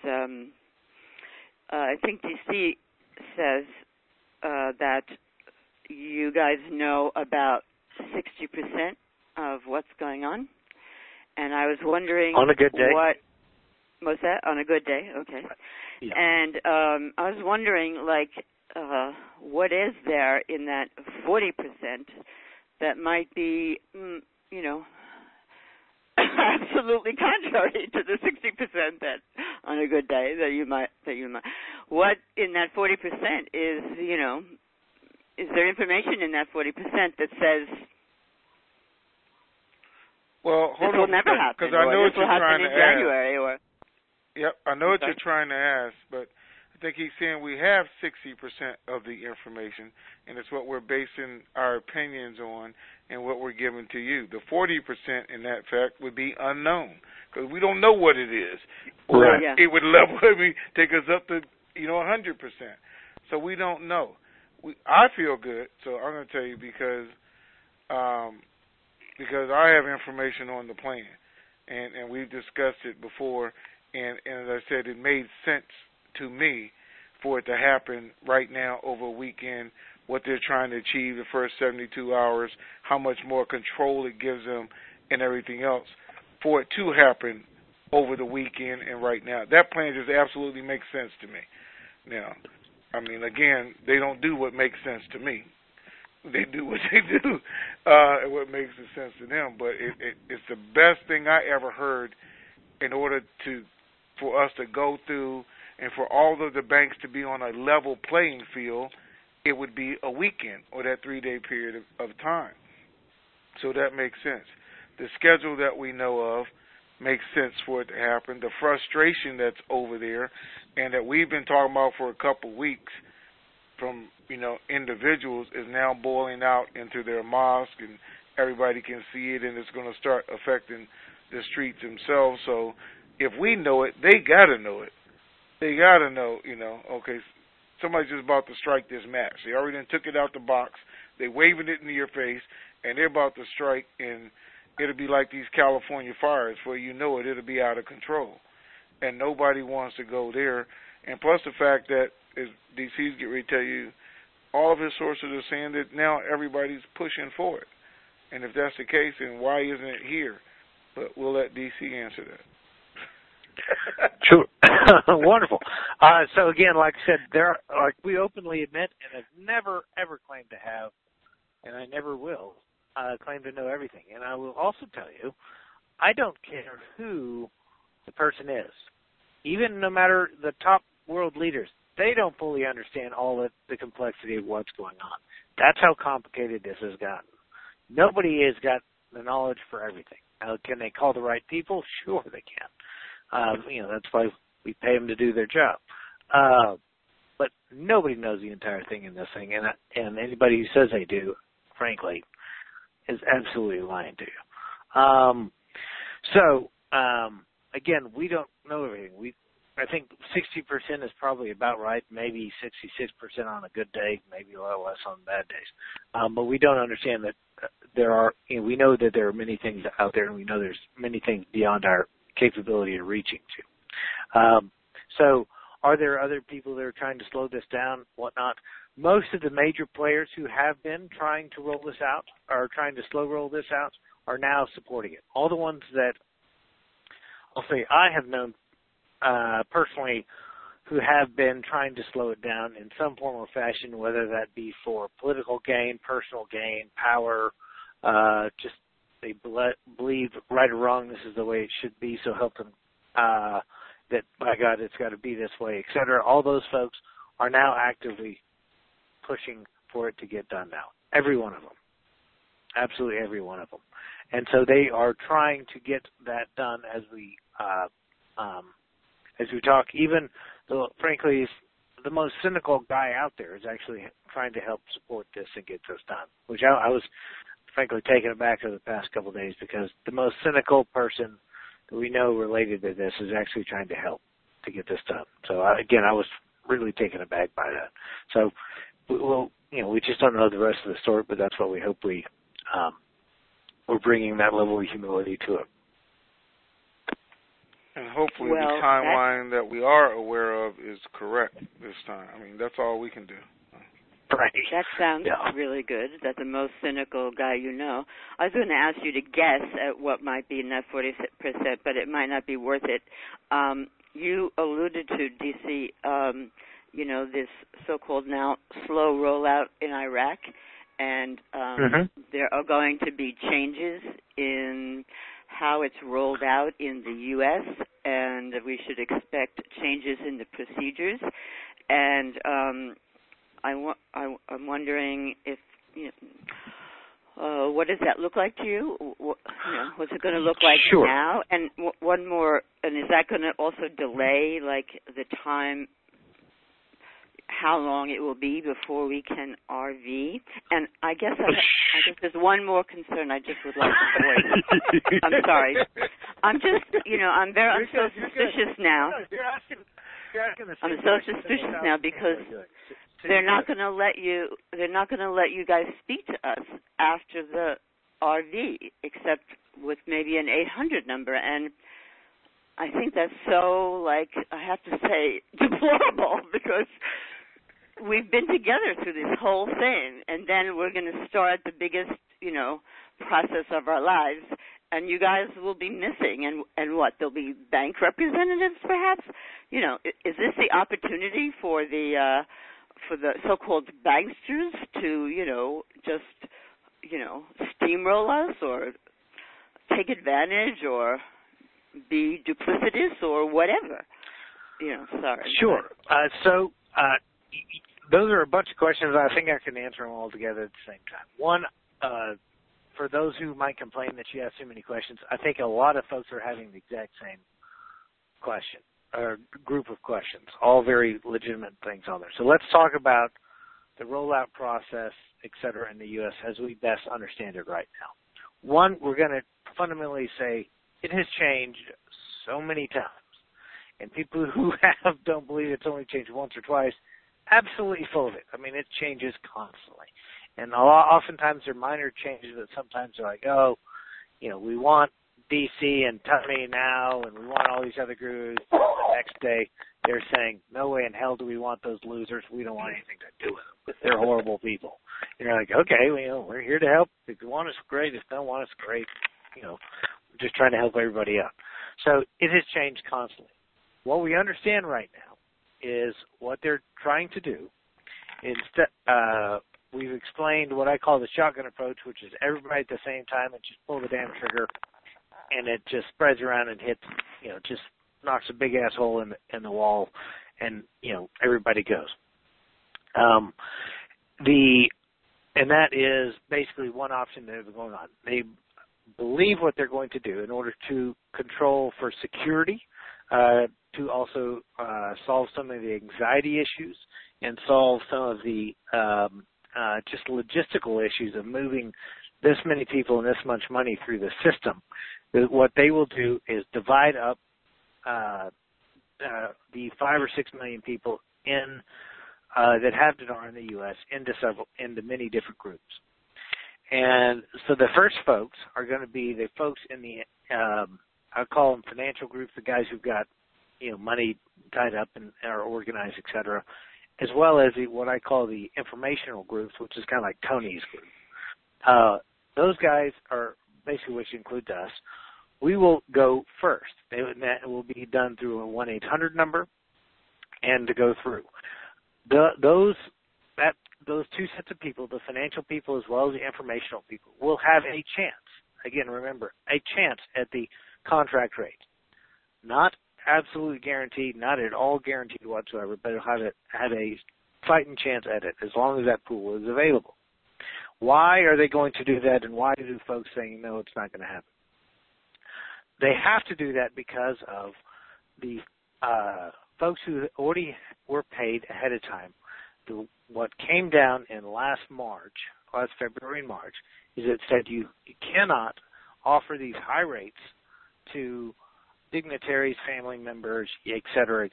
I think DC says that you guys know about 60% of what's going on. And I was wondering... On a good day? What was that? On a good day? Okay. Yeah. And I was wondering, what is there in that 40% that might be, absolutely contrary to the 60% that on a good day that you might. What in that 40% is, is there information in that 40% that says... Well, hold this will never happen, because I know what you're trying to ask. January, or... Yep, I know what you're trying to ask, but I think he's saying we have 60% of the information, and it's what we're basing our opinions on and what we're giving to you. The 40%, in that fact, would be unknown because we don't know what it is. Right. Yeah. It would take us up to 100%. So we don't know. I feel good, so I'm going to tell you because I have information on the plan, and we've discussed it before, and as I said, it made sense to me for it to happen right now over a weekend, what they're trying to achieve the first 72 hours, how much more control it gives them, and everything else, for it to happen over the weekend and right now. That plan just absolutely makes sense to me. Now, I mean, again, they don't do what makes sense to me. They do what they do, and what makes sense to them. But it's the best thing I ever heard in order for us to go through and for all of the banks to be on a level playing field. It would be a weekend or that 3-day period of time. So that makes sense. The schedule that we know of makes sense for it to happen. The frustration that's over there and that we've been talking about for a couple weeks from individuals is now boiling out into their mosque, and everybody can see it, and it's going to start affecting the streets themselves. So if we know it, they got to know it. They got to know, okay, somebody's just about to strike this match. They already took it out the box. They waving it into your face, and they're about to strike, and it'll be like these California fires. Before you know it, it'll be out of control. And nobody wants to go there. And plus the fact that, as DC's get ready to tell you, all of his sources are saying that now everybody's pushing for it. And if that's the case, then why isn't it here? But we'll let DC answer that. Sure. Wonderful. So again, like I said, we openly admit and have never, ever claimed to have, and I never will, claim to know everything. And I will also tell you, I don't care who the person is. Even no matter the top world leaders, they don't fully understand all of the complexity of what's going on. That's how complicated this has gotten. Nobody has got the knowledge for everything. Now, can they call the right people? Sure they can. That's why we pay them to do their job. But nobody knows the entire thing in this thing, and anybody who says they do, frankly, is absolutely lying to you. Again, we don't know everything. I think 60% is probably about right, maybe 66% on a good day, maybe a little less on bad days. But we don't understand that we know that there are many things out there, and we know there's many things beyond our capability of reaching to. So are there other people that are trying to slow this down, whatnot? Most of the major players who have been trying to roll this out, or trying to slow roll this out, are now supporting it. All the ones that I'll say I have known personally who have been trying to slow it down in some form or fashion, whether that be for political gain, personal gain, power, just they believe right or wrong this is the way it should be, so help them, that by God it's got to be this way, et cetera. All those folks are now actively pushing for it to get done now. Every one of them. Absolutely every one of them. And so they are trying to get that done as we talk. Even though, frankly, the most cynical guy out there is actually trying to help support this and get this done, which I was, frankly, taken aback over the past couple of days, because the most cynical person that we know related to this is actually trying to help to get this done. So, again, I was really taken aback by that. So, we just don't know the rest of the story, but that's what we hope we're bringing that level of humility to it. And hopefully the timeline that we are aware of is correct this time. I mean, that's all we can do. Right. That sounds really good. That's the most cynical guy you know. I was going to ask you to guess at what might be in that 40%, but it might not be worth it. You alluded to, DC, this so-called now slow rollout in Iraq, and there are going to be changes in how it's rolled out in the U.S., and we should expect changes in the procedures. And I'm wondering if, what does that look like to you? What's it going to look like now? And one more, and is that going to also delay, like, the time, how long it will be before we can RV? And I guess there's one more concern I just would like to voice. I'm sorry. I'm just, I'm so suspicious now. I'm so suspicious now because they're not going to let you guys speak to us after the RV, except with maybe an 800 number. And I think that's so, I have to say, deplorable, because we've been together through this whole thing, and then we're going to start the biggest, process of our lives, and you guys will be missing. And what? There'll be bank representatives, perhaps? Is this the opportunity for the so-called banksters to, just, steamroll us or take advantage or be duplicitous or whatever? Sorry. Sure. Those are a bunch of questions. I think I can answer them all together at the same time. One, for those who might complain that you ask too many questions, I think a lot of folks are having the exact same question, or group of questions, all very legitimate things on there. So let's talk about the rollout process, et cetera, in the U.S. as we best understand it right now. One, we're going to fundamentally say it has changed so many times. And people who don't believe it's only changed once or twice, absolutely full of it. I mean, it changes constantly. And oftentimes they're minor changes, but sometimes they're like, we want DC and Tunney now, and we want all these other gurus. The next day they're saying, no way in hell do we want those losers. We don't want anything to do with them. They're horrible people. And you're like, okay, we're here to help. If you want us, great. If you don't want us, great. We're just trying to help everybody out. So it has changed constantly. What we understand right now is what they're trying to do. We've explained what I call the shotgun approach, which is everybody at the same time and just pull the damn trigger, and it just spreads around and hits, just knocks a big ass hole in the wall, and everybody goes. And that is basically one option that is going on. They believe what they're going to do in order to control for security to also solve some of the anxiety issues and solve some of the just logistical issues of moving this many people and this much money through the system. What they will do is divide up the 5 or 6 million people in that have dinar in the U.S. into many different groups. And so the first folks are going to be the folks in the I call them financial groups, the guys who've got money tied up and are organized, et cetera, as well as what I call the informational groups, which is kind of like Tony's group. Those guys are basically, which includes us. We will go first. That will be done through a 1-800 number, and to go through those two sets of people, the financial people as well as the informational people, will have a chance. Again, remember, a chance at the contract rate. Not absolutely guaranteed, not at all guaranteed whatsoever, but it'll have a fighting chance at it as long as that pool is available. Why are they going to do that, and why do folks saying no, it's not going to happen? They have to do that because of the folks who already were paid ahead of time. What came down in last February and March, is it said you cannot offer these high rates to dignitaries, family members, et cetera,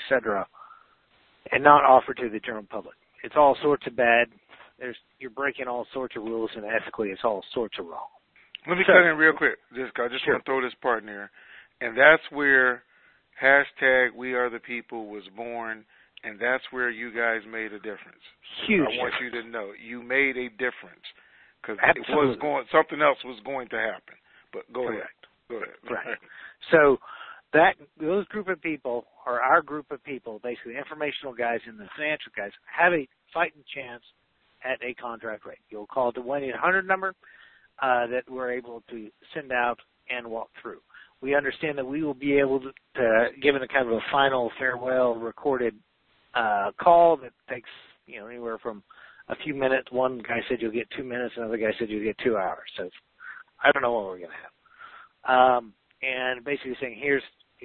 and not offer to the general public. It's all sorts of bad. You're breaking all sorts of rules, and ethically it's all sorts of wrong. Let me cut in real quick. I just sure. want to throw this part in there. And that's where #WeAreThePeople was born, and that's where you guys made a difference. Huge. I want you to know you made a difference because something else was going to happen. But go ahead. Right. So those group of people are our group of people, basically informational guys and the financial guys, have a fighting chance at a contract rate. You'll call the 1-800 number that we're able to send out and walk through. We understand that we will be able to given a kind of a final farewell recorded call that takes anywhere from a few minutes. One guy said you'll get 2 minutes, another guy said you'll get 2 hours. So I don't know what we're going to have. And basically saying here's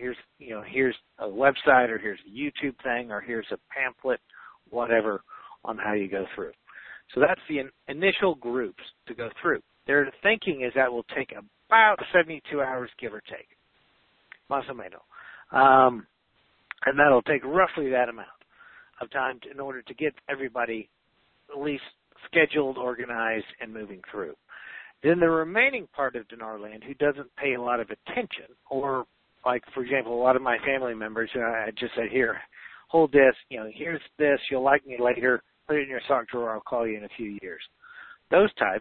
a website, or here's a YouTube thing, or here's a pamphlet, whatever, on how you go through. So that's the initial groups to go through. Their thinking is that will take about 72 hours, give or take, más o menos. And that'll take roughly that amount of time in order to get everybody at least scheduled, organized, and moving through. Then the remaining part of Dinar Land who doesn't pay a lot of attention, or like, for example, a lot of my family members, I just said, here, hold this, here's this, you'll like me later, put it in your sock drawer, I'll call you in a few years. Those types,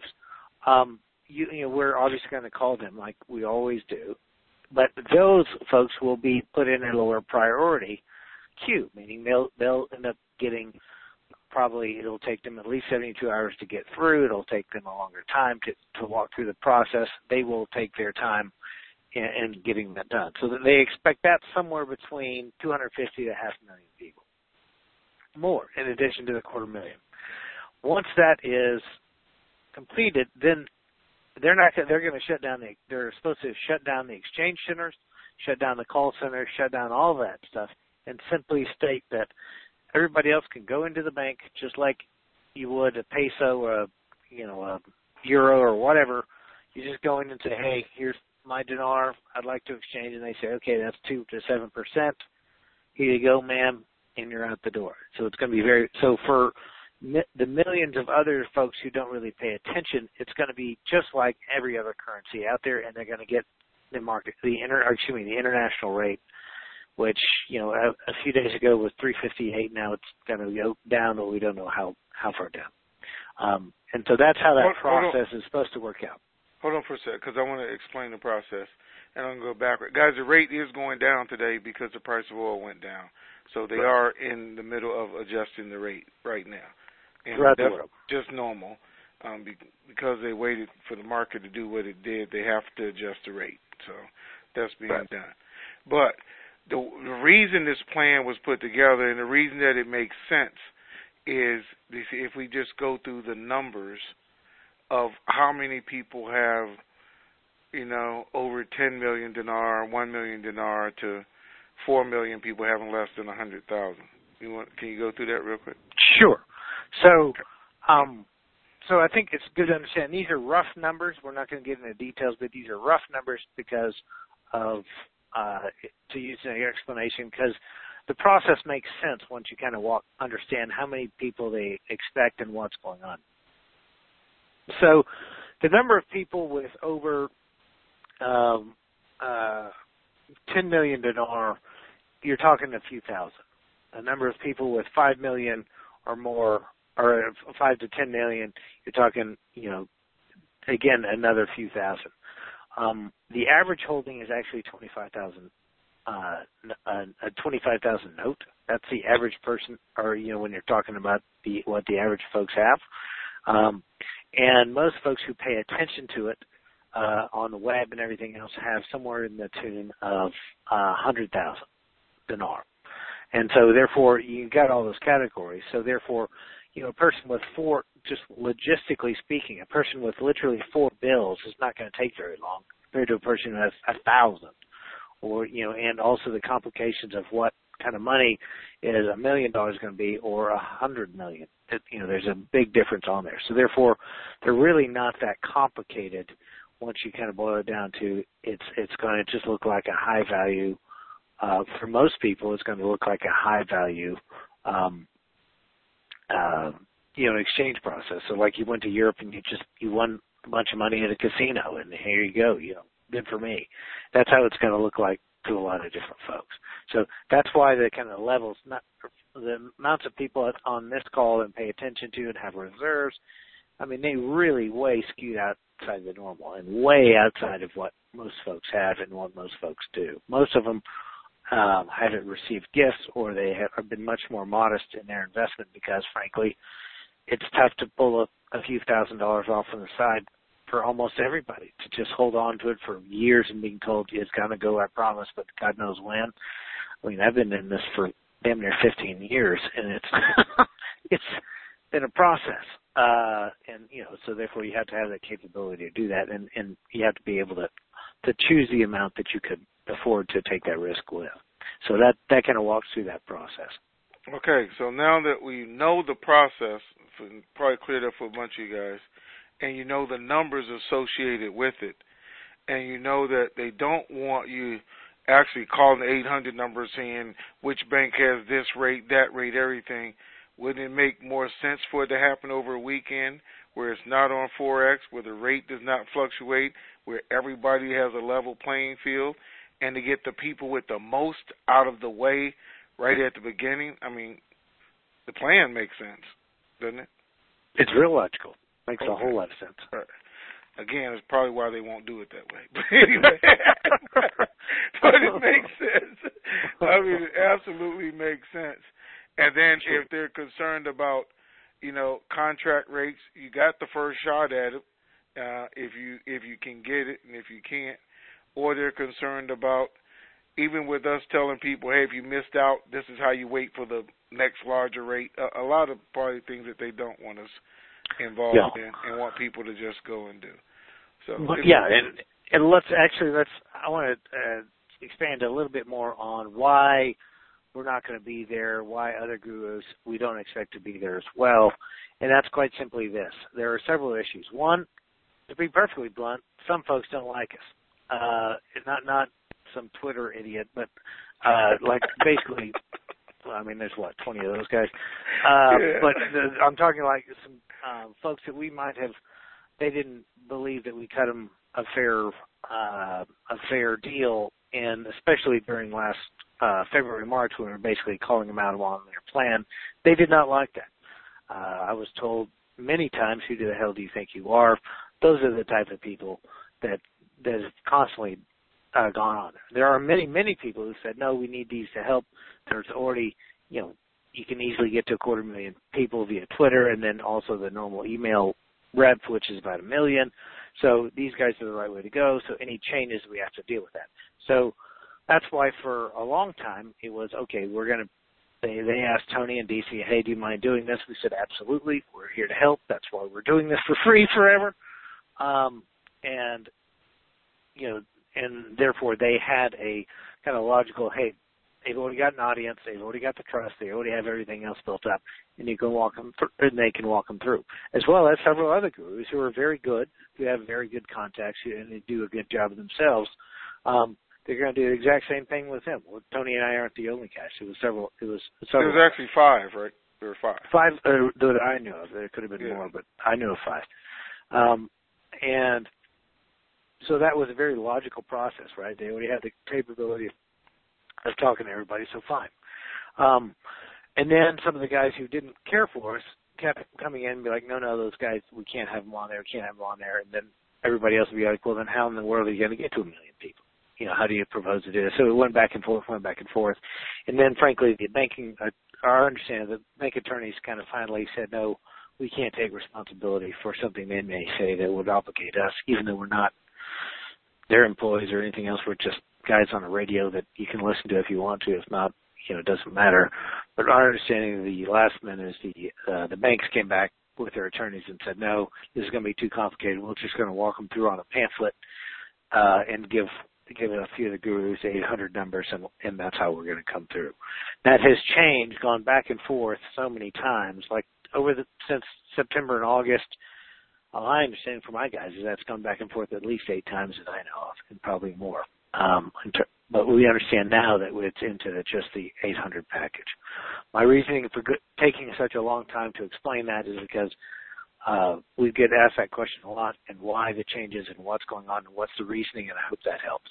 we're obviously going to call them like we always do, but those folks will be put in a lower priority queue, meaning they'll end up getting probably, it'll take them at least 72 hours to get through. It'll take them a longer time to walk through the process. They will take their time in getting that done. So that they expect that somewhere between 250 to 500,000 people. More, in addition to the 250,000. Once that is completed, then they're going to shut down they're supposed to shut down the exchange centers, shut down the call centers, shut down all that stuff, and simply state that everybody else can go into the bank just like you would a peso or a euro or whatever. You just go in and say, hey, here's my dinar, I'd like to exchange, and they say, okay, that's 2 to 7%. Here you go, ma'am, and you're out the door. So it's going to be so for the millions of other folks who don't really pay attention, it's going to be just like every other currency out there, and they're going to get the the international rate, which a few days ago was 358. Now it's going to go down, but we don't know how far down. And so that's how that process is supposed to work out. Hold on for a second, because I want to explain the process, and I'm going to go backward. Guys, the rate is going down today because the price of oil went down. So they are in the middle of adjusting the rate right now. And that's just normal. Because they waited for the market to do what it did, they have to adjust the rate. So that's being done. But the reason this plan was put together and the reason that it makes sense is if we just go through the numbers of how many people have, over 10 million dinar, 1 million dinar to 4 million people having less than 100,000. Can you go through that real quick? Sure. So, so I think it's good to understand these are rough numbers. We're not going to get into details, but these are rough numbers because of to use an explanation, because the process makes sense once you kind of understand how many people they expect and what's going on. So the number of people with over 10 million dinar, you're talking a few thousand. A number of people with 5 million or more, or 5 to 10 million, you're talking, again, another few thousand. The average holding is actually 25,000, a 25,000 note. That's the average person, or when you're talking about what the average folks have. And most folks who pay attention to it on the web and everything else have somewhere in the tune of 100,000 dinar. And so, therefore, you got all those categories. So, therefore, a person with 4, just logistically speaking, a person with literally 4 bills is not going to take very long compared to a person who has 1,000. Or, and also the complications of what kind of money is $1 million going to be or 100 million. There's a big difference on there. So, therefore, they're really not that complicated once you kind of boil it down to it's going to just look like a high value. For most people, it's going to look like a high value, exchange process. So like you went to Europe and you won a bunch of money at a casino, and here you go, good for me. That's how it's going to look like to a lot of different folks. So that's why the kind of levels, not the amounts of people on this call and pay attention to and have reserves, I mean, they really way skewed outside the normal and way outside of what most folks have and what most folks do. Most of them haven't received gifts, or they have been much more modest in their investment because, frankly, it's tough to pull a few $1,000s off on the side for almost everybody to just hold on to it for years and being told it's going to go, I promise, but God knows when. I mean, I've been in this for damn near 15 years, and it's been a process. So therefore you have to have that capability to do that, and you have to be able to choose the amount that you could afford to take that risk with. So that kind of walks through that process. Okay, so now that we know the process, probably cleared up for a bunch of you guys, and you know the numbers associated with it, and you know that they don't want you actually calling the 800 number saying which bank has this rate, that rate, everything, wouldn't it make more sense for it to happen over a weekend where it's not on Forex, where the rate does not fluctuate, where everybody has a level playing field, and to get the people with the most out of the way right at the beginning? I mean, the plan makes sense, doesn't it? It's real logical. Makes a whole lot of sense. Right. Again, it's probably why they won't do it that way. But anyway, but it makes sense. I mean, it absolutely makes sense. And then if they're concerned about, contract rates, you got the first shot at it if you can get it, and if you can't. Or they're concerned about, even with us telling people, hey, if you missed out, this is how you wait for the next larger rate. A lot of probably things that they don't want us involved in and want people to just go and do. So and I want to expand a little bit more on why we're not going to be there, why other gurus we don't expect to be there as well. And that's quite simply this. There are several issues. One, to be perfectly blunt, some folks don't like us. Not some Twitter idiot, but basically, I mean, there's 20 of those guys. But I'm talking like some folks that we might have, they didn't believe that we cut them a fair deal, and especially during last February, March, when we were basically calling them out on their plan. They did not like that. I was told many times, who the hell do you think you are? Those are the type of people that have constantly gone on there. There are many, many people who said, no, we need these to help. There's already, you can easily get to 250,000 people via Twitter, and then also the normal email rep, which is about 1 million. So these guys are the right way to go. So any changes, we have to deal with that. So that's why for a long time it was, okay, they asked Tony and DC, hey, do you mind doing this? We said, absolutely. We're here to help. That's why we're doing this for free forever. And therefore they had a kind of logical, hey, they've already got an audience, they've already got the trust, they already have everything else built up, and you can walk them through, and they can walk them through, as well as several other gurus who are very good, who have very good contacts, and they do a good job of themselves. They're going to do the exact same thing with him. Well, Tony and I aren't the only guys. It was several. There was actually 5, right? There were 5. 5 that I knew of. There could have been more, but I knew of 5. And so that was a very logical process, right? They already had the capability of talking to everybody, so fine. And then some of the guys who didn't care for us kept coming in and be like, no, those guys, we can't have them on there, And then everybody else would be like, well, then how in the world are you going to get to 1 million people? How do you propose to do this? So it went back and forth. And then, frankly, our understanding, the bank attorneys kind of finally said, no, we can't take responsibility for something they may say that would obligate us, even though we're not their employees or anything else. We're just guys on the radio that you can listen to if you want to. If not, it doesn't matter. But our understanding of the last minute is the banks came back with their attorneys and said, no, this is going to be too complicated. We're just going to walk them through on a pamphlet and give a few of the gurus 800 numbers, and that's how we're going to come through. That has changed, gone back and forth so many times, like since September and August. My understanding from my guys is that's gone back and forth at least 8 times that I know of, and probably more. But we understand now that it's into just the 800 package. My reasoning for taking such a long time to explain that is because we get asked that question a lot, and why the changes and what's going on and what's the reasoning, and I hope that helps.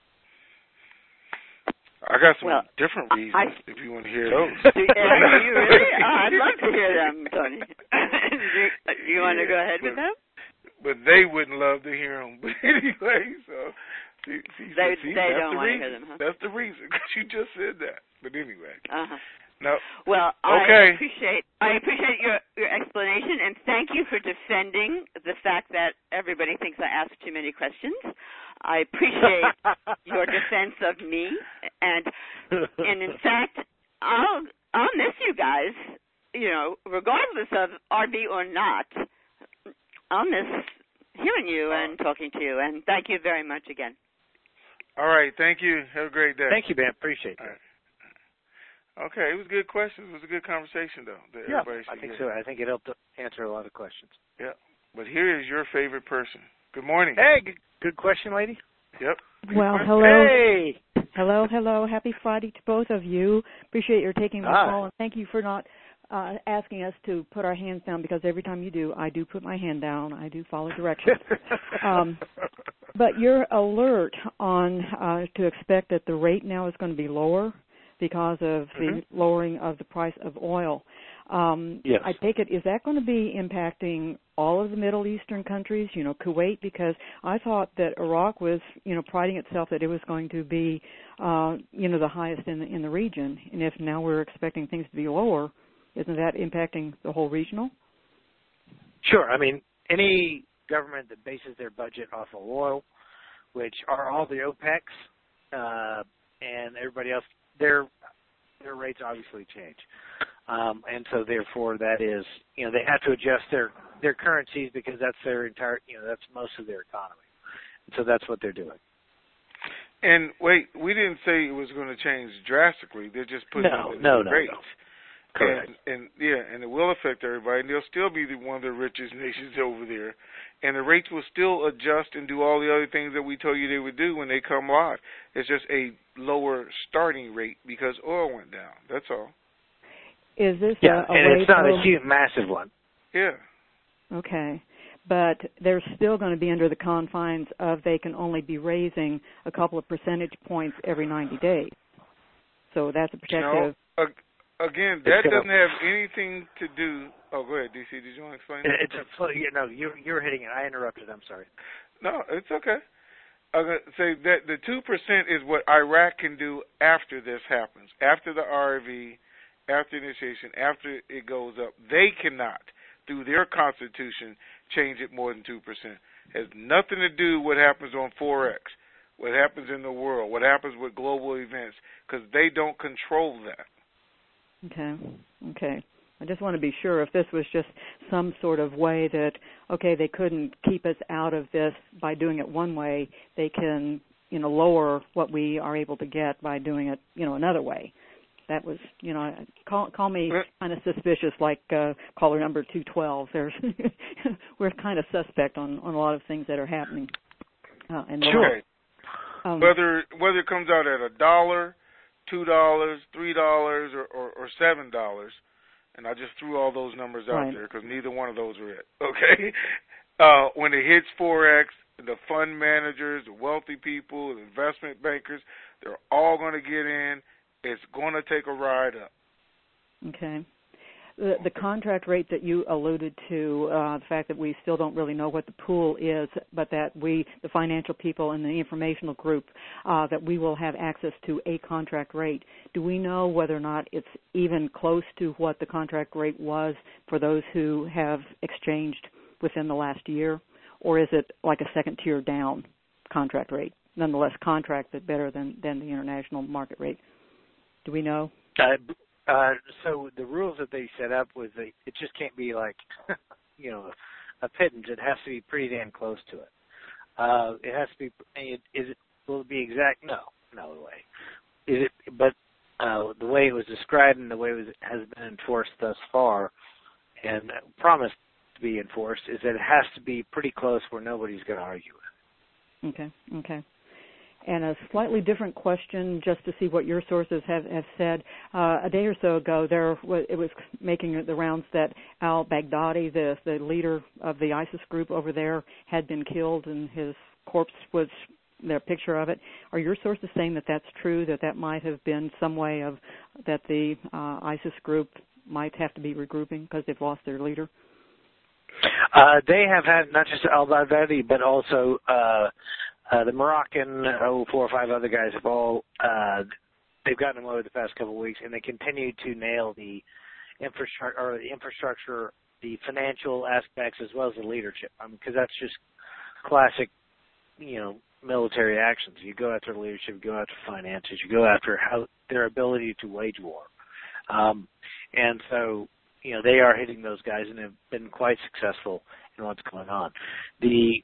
I got some different reasons if you want to hear those. Do you really? I'd love to hear them, Tony. Do you want to go ahead with them? But they wouldn't love to hear them. But anyway, so they don't want to hear them, huh? That's the reason, because you just said that. But anyway. Uh-huh. No. Well, okay. I appreciate your explanation, and thank you for defending the fact that everybody thinks I ask too many questions. I appreciate your defense of me, and in fact, I'll miss you guys. Regardless of RB or not, I'll miss hearing you and talking to you. And thank you very much again. All right, thank you. Have a great day. Thank you, Ben. Appreciate that. Okay, it was good questions. It was a good conversation, though. I think so. I think it helped answer a lot of questions. Yeah. But here is your favorite person. Good morning. Hey, good question, lady. Yep. Well, hello. Hey. Hello. Happy Friday to both of you. Appreciate your taking my call, and thank you for not asking us to put our hands down, because every time you do, I do put my hand down. I do follow directions. But your alert on to expect that the rate now is going to be lower because of the lowering of the price of oil. Yes. I take it, is that going to be impacting all of the Middle Eastern countries, Kuwait? Because I thought that Iraq was, priding itself that it was going to be, the highest in the region. And if now we're expecting things to be lower, isn't that impacting the whole regional? Sure. I mean, any government that bases their budget off of oil, which are all the OPECs and everybody else, their rates obviously change. And so therefore that is, they have to adjust their currencies, because that's their entire, that's most of their economy. And so that's what they're doing. And wait, we didn't say it was going to change drastically. They're just putting the rates. No. Correct. And it will affect everybody, and they'll still be one of the richest nations over there. And the rates will still adjust and do all the other things that we told you they would do when they come live. It's just a lower starting rate because oil went down. That's all. Is this and it's not a huge, massive one. Yeah. Okay. But they're still going to be under the confines of they can only be raising a couple of percentage points every 90 days. So that's a protective. No, again, that doesn't have anything to do. Oh, go ahead, DC. Did you want to explain that? You were hitting it. I interrupted. I'm sorry. No, it's okay. I'm going to say that the 2% is what Iraq can do after this happens, after the RV, after initiation, after it goes up. They cannot, through their constitution, change it more than 2%. It has nothing to do with what happens on Forex, what happens in the world, what happens with global events, because they don't control that. Okay. I just want to be sure if this was just some sort of way that, they couldn't keep us out of this by doing it one way. They can, lower what we are able to get by doing it, another way. That was, call me kind of suspicious, like caller number 212. We're kind of suspect on a lot of things that are happening. Sure. Whether it comes out at $1, $2, $3, or $7, and I just threw all those numbers out there because neither one of those are it. Okay. When it hits Forex, the fund managers, the wealthy people, the investment bankers, they're all going to get in. It's going to take a ride up. Okay. The contract rate that you alluded to, the fact that we still don't really know what the pool is, but that we, the financial people and the informational group, that we will have access to a contract rate. Do we know whether or not it's even close to what the contract rate was for those who have exchanged within the last year? Or is it like a second tier down contract rate? Nonetheless, contract, but better than the international market rate. Do we know? So the rules that they set up was it just can't be like, a pittance. It has to be pretty damn close to it. It has to be. Will it be exact? No way. Is it? But the way it was described and the way it has been enforced thus far, and promised to be enforced, is that it has to be pretty close where nobody's going to argue it. Okay. And a slightly different question, just to see what your sources have said. A day or so ago, it was making the rounds that al-Baghdadi, the leader of the ISIS group over there, had been killed, and his corpse was their picture of it. Are your sources saying that that's true, that might have been some way of that the ISIS group might have to be regrouping because they've lost their leader? They have had not just al-Baghdadi, but also the Moroccan, 4 or 5 other guys have all, they've gotten them over the past couple of weeks, and they continue to nail the infrastructure, the financial aspects, as well as the leadership. Because that's just classic, military actions. You go after leadership, you go after finances, you go after their ability to wage war. And so, they are hitting those guys and have been quite successful in what's going on. The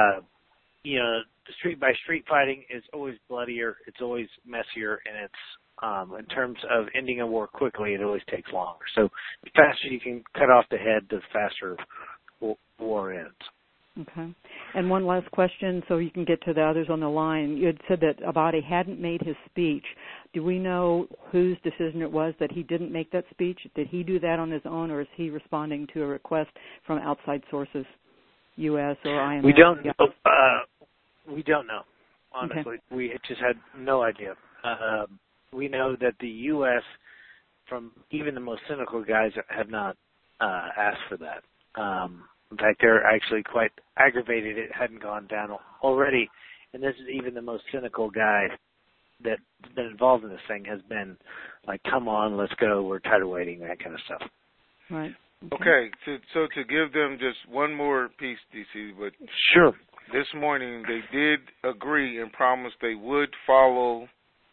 street by street fighting is always bloodier, it's always messier, and it's in terms of ending a war quickly, it always takes longer. So the faster you can cut off the head, the faster war ends. Okay. And one last question so you can get to the others on the line. You had said that Abadi hadn't made his speech. Do we know whose decision it was that he didn't make that speech? Did he do that on his own, or is he responding to a request from outside sources, U.S. or IMF? We don't know. We don't know, honestly. Okay. We just had no idea. We know that the U.S., from even the most cynical guys, have not asked for that. In fact, they're actually quite aggravated it hadn't gone down already. And this is even the most cynical guy that's been involved in this thing has been like, come on, let's go, we're tired of waiting, that kind of stuff. Right. Okay, so to give them just one more piece, DC, but sure. This morning they did agree and promise they would follow.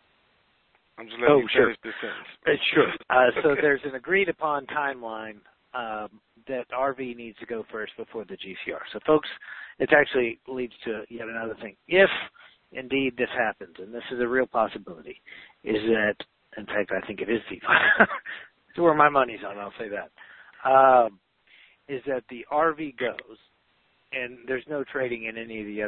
I'm just letting you finish the sentence. Sure. So there's an agreed upon timeline that RV needs to go first before the GCR. So, folks, it actually leads to yet another thing. If indeed this happens, and this is a real possibility, is that, in fact, I think it is FIFA. It's where my money's on, I'll say that, is that the RV goes, and there's no trading in any of the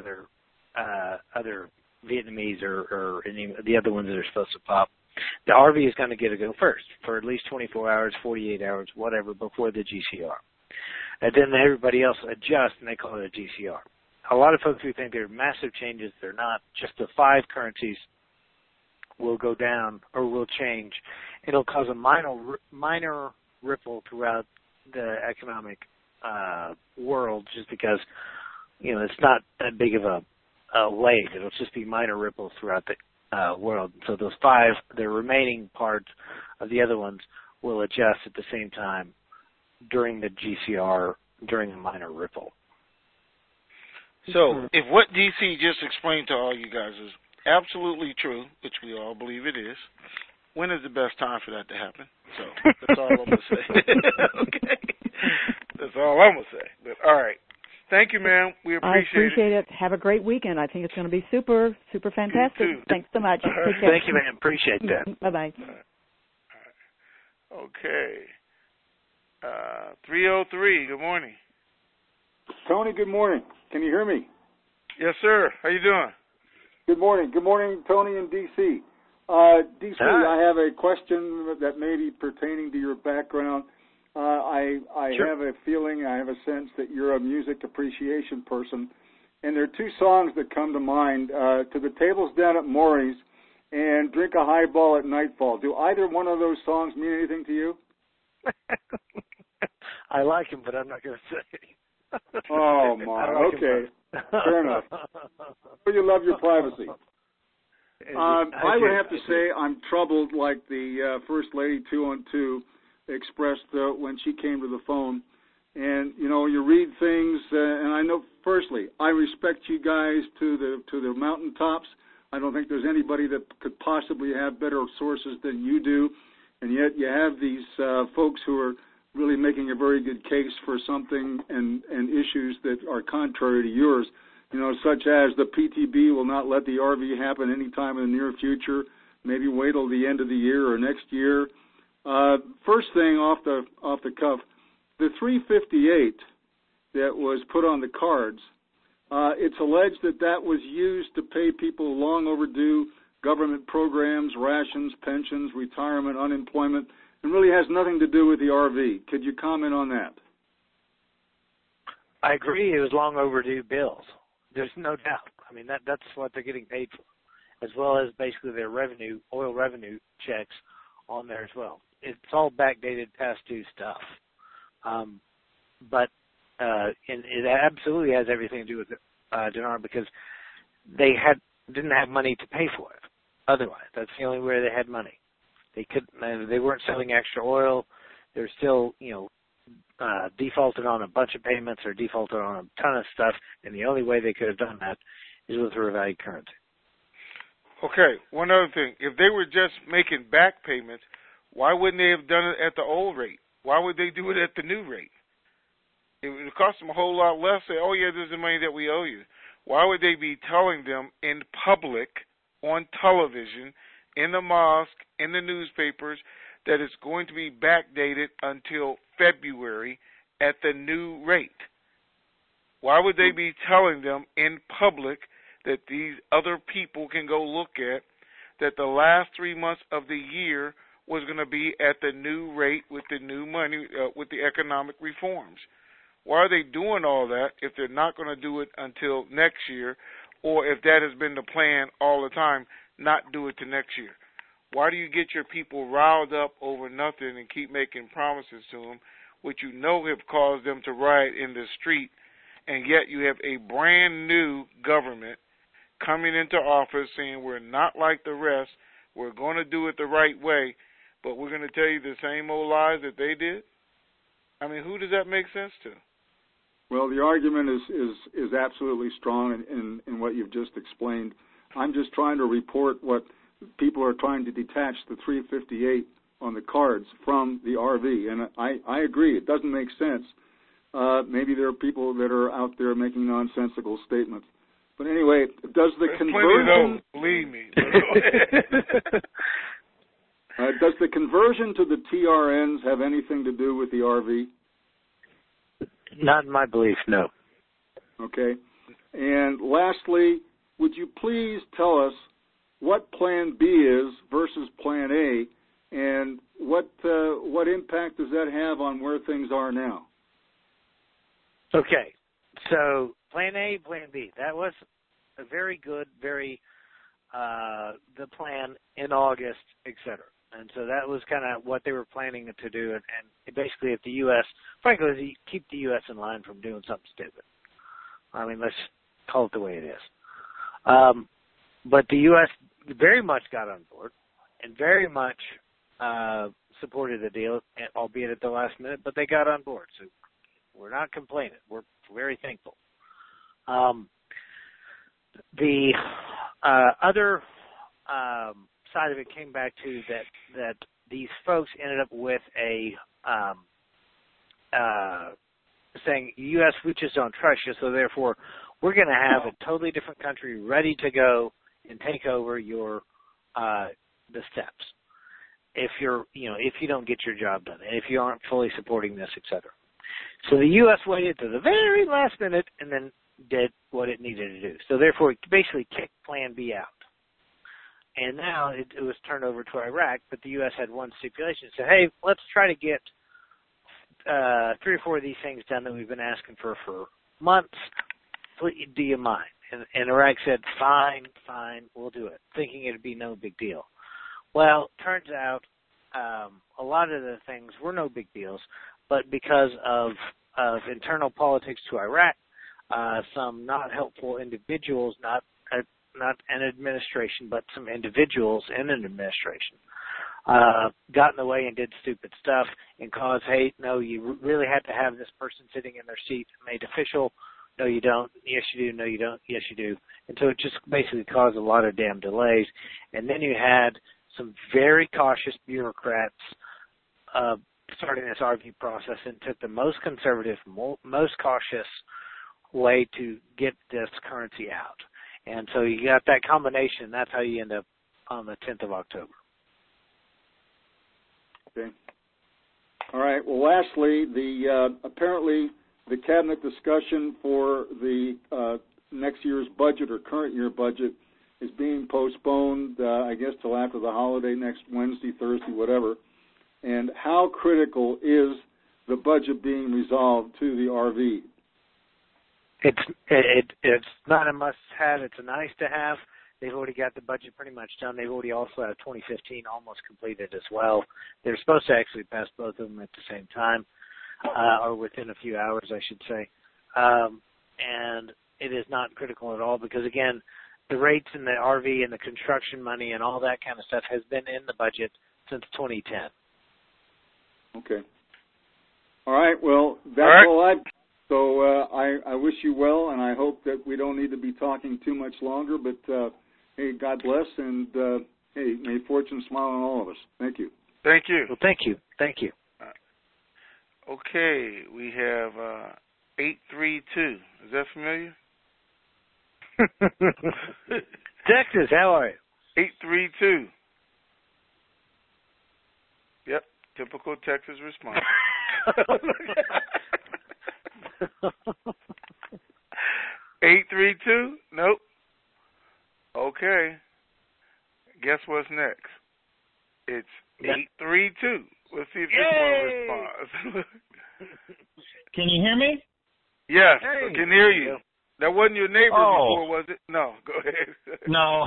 other Vietnamese or any of the other ones that are supposed to pop. The RV is going to get to go first for at least 24 hours, 48 hours, whatever, before the GCR. And then everybody else adjusts, and they call it a GCR. A lot of folks who think there are massive changes, they're not. Just the 5 currencies will go down or will change. It'll cause a minor ripple throughout the economic world just because, it's not that big of a wave. It'll just be minor ripples throughout the world. So those 5, the remaining parts of the other ones will adjust at the same time during the GCR, during the minor ripple. So if what DC just explained to all you guys is absolutely true, which we all believe it is, when is the best time for that to happen? So that's all I'm going to say. Okay. That's all I'm going to say. But all right. Thank you, ma'am. We appreciate it. Have a great weekend. I think it's going to be super, super fantastic. Thanks so much. Take care. Thank you, ma'am. Appreciate that. Bye-bye. Okay. 303, good morning. Tony, good morning. Can you hear me? Yes, sir. How you doing? Good morning. Good morning, Tony in D.C. D.C., I have a question that may be pertaining to your background. I Sure. have a feeling, I have a sense that you're a music appreciation person, and there are two songs that come to mind, To the Tables Down at Maury's and Drink a Highball at Nightfall. Do either one of those songs mean anything to you? I like him, but I'm not going to say. Oh, my. Okay. Fair enough. You love your privacy. I would have to say I'm troubled, like the First Lady 212 expressed when she came to the phone. And, you know, you read things, and I know, firstly, I respect you guys to the mountaintops. I don't think there's anybody that could possibly have better sources than you do. And yet you have these folks who are really making a very good case for something and issues that are contrary to yours, you know, such as the PTB will not let the RV happen anytime in the near future, maybe wait till the end of the year or next year. First thing off the cuff, the 358 that was put on the cards, it's alleged that was used to pay people long overdue government programs, rations, pensions, retirement, unemployment, and really has nothing to do with the RV. Could you comment on that? I agree. It was long overdue bills. There's no doubt. I mean, that's what they're getting paid for, as well as basically their revenue, oil revenue checks on there as well. It's all backdated past due stuff. But it absolutely has everything to do with Dinar, because they didn't have money to pay for it. Otherwise, that's the only way they had money. They weren't selling extra oil. They're still, defaulted on a bunch of payments or defaulted on a ton of stuff, and the only way they could have done that is with a revalued currency. Okay, one other thing. If they were just making back payments, why wouldn't they have done it at the old rate? Why would they do it at the new rate? It would cost them a whole lot less. Say, oh, yeah, this is the money that we owe you. Why would they be telling them in public, on television, in the mosque, in the newspapers, that it's going to be backdated until February at the new rate? Why would they be telling them in public that these other people can go look at that the last 3 months of the year was going to be at the new rate with the new money, with the economic reforms? Why are they doing all that if they're not going to do it until next year, or if that has been the plan all the time, not do it to next year? Why do you get your people riled up over nothing and keep making promises to them, which you know have caused them to riot in the street, and yet you have a brand new government coming into office saying we're not like the rest, we're going to do it the right way, but we're going to tell you the same old lies that they did? I mean, who does that make sense to? Well, the argument is absolutely strong in what you've just explained. I'm just trying to report what people are trying to detach the 358 on the cards from the RV, and I agree. It doesn't make sense. Maybe there are people that are out there making nonsensical statements. But anyway, does the conversion... Believe me. Does the conversion to the TRNs have anything to do with the RV? Not in my belief, no. Okay. And lastly, would you please tell us what Plan B is versus Plan A, and what impact does that have on where things are now? Okay. So Plan A, Plan B. That was a very good, the plan in August, et cetera. And so that was kind of what they were planning to do. And basically, if the U.S., frankly, keep the U.S. in line from doing something stupid. I mean, let's call it the way it is. But the U.S. very much got on board and very much supported the deal, albeit at the last minute, but they got on board. So we're not complaining. We're very thankful. The other side of it came back to that these folks ended up with a saying, U.S., we just don't trust you, so therefore we're going to have a totally different country ready to go and take over your the steps if you don't get your job done, and if you aren't fully supporting this, et cetera. So the U.S. waited to the very last minute and then did what it needed to do. So therefore, it basically kicked Plan B out. And now it was turned over to Iraq, but the U.S. had one stipulation. It said, hey, let's try to get 3 or 4 of these things done that we've been asking for months. Do you mind? And Iraq said, fine, we'll do it, thinking it would be no big deal. Well, turns out a lot of the things were no big deals, but because of internal politics to Iraq, some not helpful individuals, not an administration, but some individuals in an administration, got in the way and did stupid stuff and caused hate. No, you really had to have this person sitting in their seat made official. No, you don't. Yes, you do. No, you don't. Yes, you do. And so it just basically caused a lot of damn delays. And then you had some very cautious bureaucrats starting this RV process and took the most conservative, most cautious way to get this currency out. And so you got that combination. That's how you end up on the 10th of October. Okay. All right. Well, lastly, apparently the cabinet discussion for the next year's budget or current year budget is being postponed, I guess, till after the holiday, next Wednesday, Thursday, whatever. And how critical is the budget being resolved to the RV? It's not a must-have. It's a nice-to-have. They've already got the budget pretty much done. They've already also had 2015 almost completed as well. They're supposed to actually pass both of them at the same time, or within a few hours, I should say. And it is not critical at all because, again, the rates in the RV and the construction money and all that kind of stuff has been in the budget since 2010. Okay. All right. Well, that's all I've. So I wish you well, and I hope that we don't need to be talking too much longer. But hey, God bless, and hey, may fortune smile on all of us. Thank you. Thank you. Well, thank you. Thank you. Okay, we have 832. Is that familiar? Texas, how are you? 832. Yep, typical Texas response. 832? Nope. Okay. Guess what's next? It's 832. Let's see if this one responds. Can you hear me? Yes, I can hear you. That wasn't your neighbor before, was it? No, go ahead. No.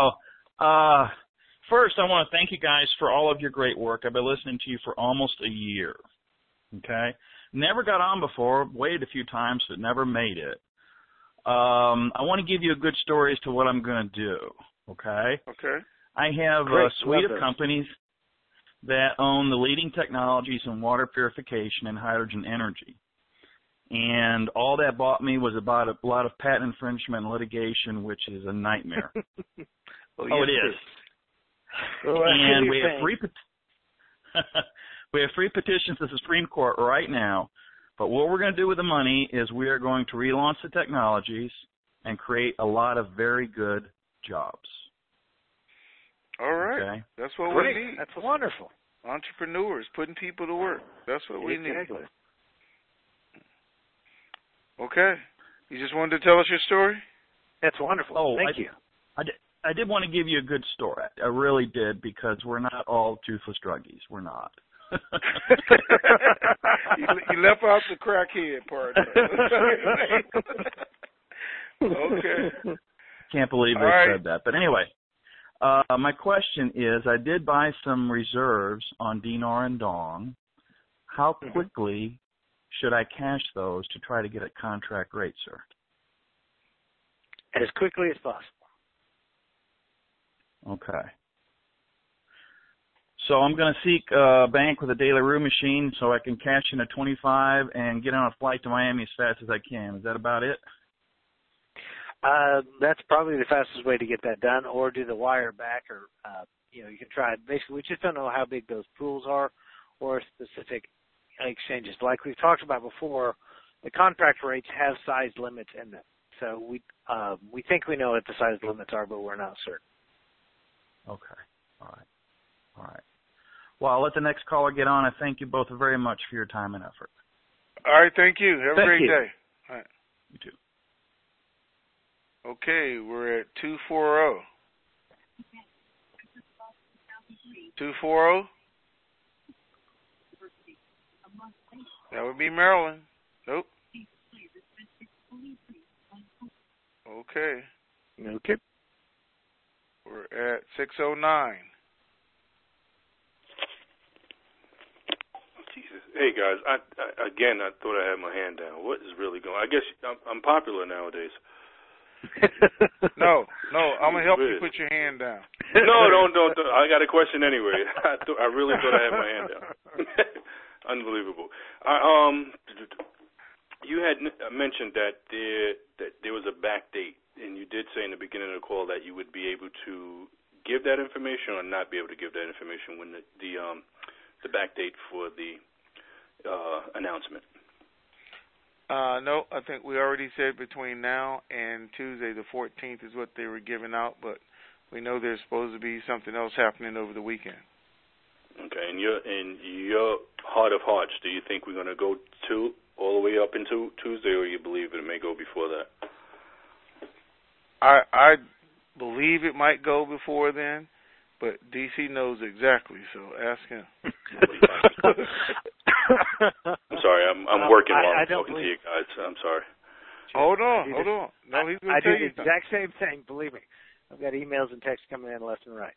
First, I want to thank you guys for all of your great work. I've been listening to you for almost a year. Okay? Never got on before, waited a few times, but never made it. I want to give you a good story as to what I'm going to do. Okay? Okay. I have a suite of companies that own the leading technologies in water purification and hydrogen energy. And all that bought me was about a lot of patent infringement and litigation, which is a nightmare. It is. And we have three petitions to the Supreme Court right now. But what we're going to do with the money is we are going to relaunch the technologies and create a lot of very good jobs. All right. Okay. That's what we need. That's wonderful. Entrepreneurs, putting people to work. That's what we need. Okay. You just wanted to tell us your story? That's wonderful. Oh, thank you. I did want to give you a good story. I really did, because we're not all toothless druggies. We're not. You left out the crackhead part. Okay. Can't believe they said that. But anyway, my question is, I did buy some reserves on Dinar and Dong. How quickly should I cash those to try to get a contract rate, sir? As quickly as possible. Okay. So I'm going to seek a bank with a De La Rue machine so I can cash in a 25 and get on a flight to Miami as fast as I can. Is that about it? That's probably the fastest way to get that done, or do the wire back, or you can try it. Basically, we just don't know how big those pools are or specific exchanges. Like we've talked about before, the contract rates have size limits in them. So we think we know what the size limits are, but we're not certain. Okay. All right. Well, I'll let the next caller get on. I thank you both very much for your time and effort. All right, thank you. Have a great day. All right. You too. Okay, we're at 240. 240? That would be Maryland. Nope. Okay. We're at 609. Jesus. Hey, guys. I thought I had my hand down. What is really going on? I guess I'm popular nowadays. No. I'm going to help you put your hand down. No, don't. I got a question anyway. I really thought I had my hand down. Unbelievable. You had mentioned that there was a back date, and you did say in the beginning of the call that you would be able to give that information or not be able to give that information when the back date for the announcement. No, I think we already said between now and Tuesday the 14th is what they were giving out, but we know there's supposed to be something else happening over the weekend. Okay, and your heart of hearts, do you think we're going to go all the way up into Tuesday, or you believe it may go before that? I believe it might go before then, but DC knows exactly, so ask him. I'm sorry, I'm working while I'm talking to you guys. I'm sorry. Hold on. No, he's going to tell you. I do the exact same thing, believe me. I've got emails and texts coming in left and right.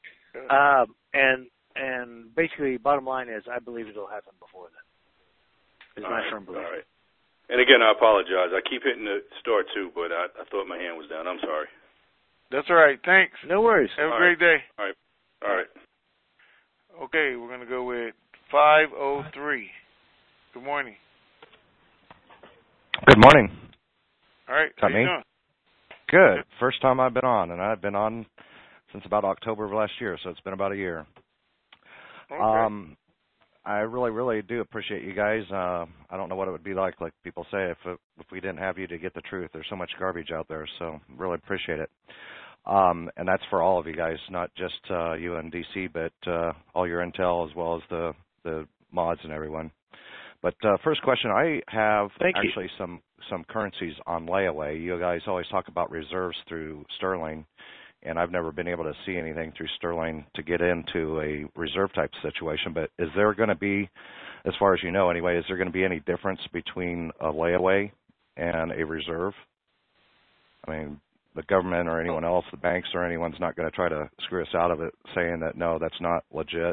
And basically, bottom line is, I believe it'll happen before then. It's my firm belief. All right. And again, I apologize. I keep hitting the star too, but I thought my hand was down. I'm sorry. That's all right. Thanks. No worries. Have a great day. All right. Okay, we're going to go with 503. Good morning. Good morning. All right. How you doing? Good. First time I've been on, and I've been on since about October of last year, so it's been about a year. Okay. I really, really do appreciate you guys. I don't know what it would be like people say, if we didn't have you to get the truth. There's so much garbage out there, so really appreciate it. And that's for all of you guys, not just you and DC, but all your intel as well as the mods and everyone. But first question, I have some currencies on layaway. You guys always talk about reserves through Sterling, and I've never been able to see anything through Sterling to get into a reserve type situation. But is there going to be, as far as you know anyway, is there going to be any difference between a layaway and a reserve? I mean, the government or anyone else, the banks or anyone's not going to try to screw us out of it saying that, no, that's not legit.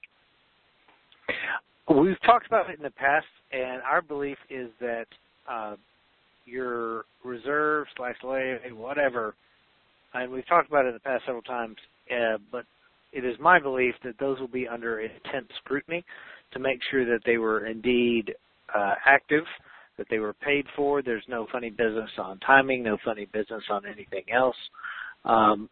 We've talked about it in the past, and our belief is that your reserve / layaway, whatever, and we've talked about it in the past several times, but it is my belief that those will be under intense scrutiny to make sure that they were indeed active, that they were paid for. There's no funny business on timing, no funny business on anything else, and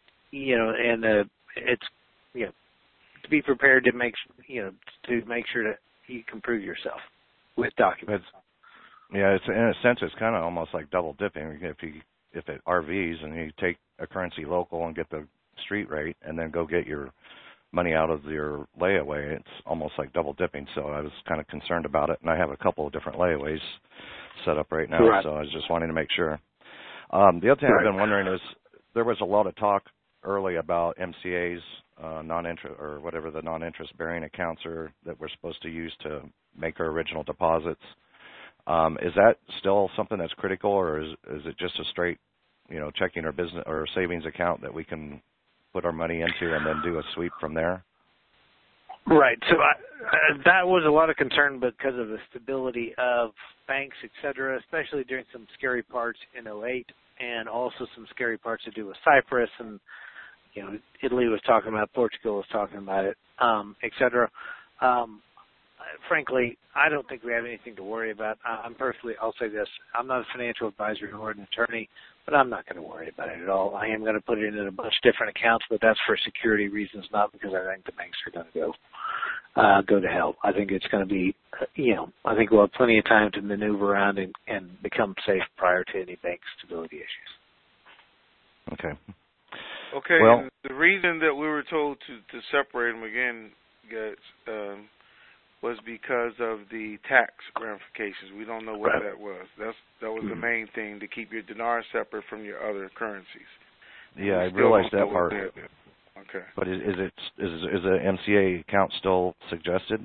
it's to be prepared to make sure that you can prove yourself with documents. Yeah, it's in a sense it's kind of almost like double dipping. If it RVs and you take a currency local and get the street rate and then go get your money out of your layaway, it's almost like double dipping. So I was kind of concerned about it, and I have a couple of different layaways set up right now. Right. So I was just wanting to make sure. The other thing I've been wondering is there was a lot of talk early about MCA's non-interest or whatever the non-interest bearing accounts are that we're supposed to use to make our original deposits. Is that still something that's critical, or is it just a straight, checking our business or savings account that we can put our money into and then do a sweep from there? Right. So that was a lot of concern because of the stability of banks, et cetera, especially during some scary parts in 2008 and also some scary parts to do with Cyprus and, Italy was talking about, Portugal was talking about it, et cetera. Frankly, I don't think we have anything to worry about. I'll say this, I'm not a financial advisor nor an attorney, but I'm not going to worry about it at all. I am going to put it in a bunch of different accounts, but that's for security reasons, not because I think the banks are going to go to hell. I think it's going to be, I think we'll have plenty of time to maneuver around and become safe prior to any bank stability issues. Okay. Okay. Well, and the reason that we were told to separate them again, guys, was because of the tax ramifications. We don't know what that was. That was the main thing, to keep your dinar separate from your other currencies. Yeah, I realized that part. Okay. But is an MCA account still suggested?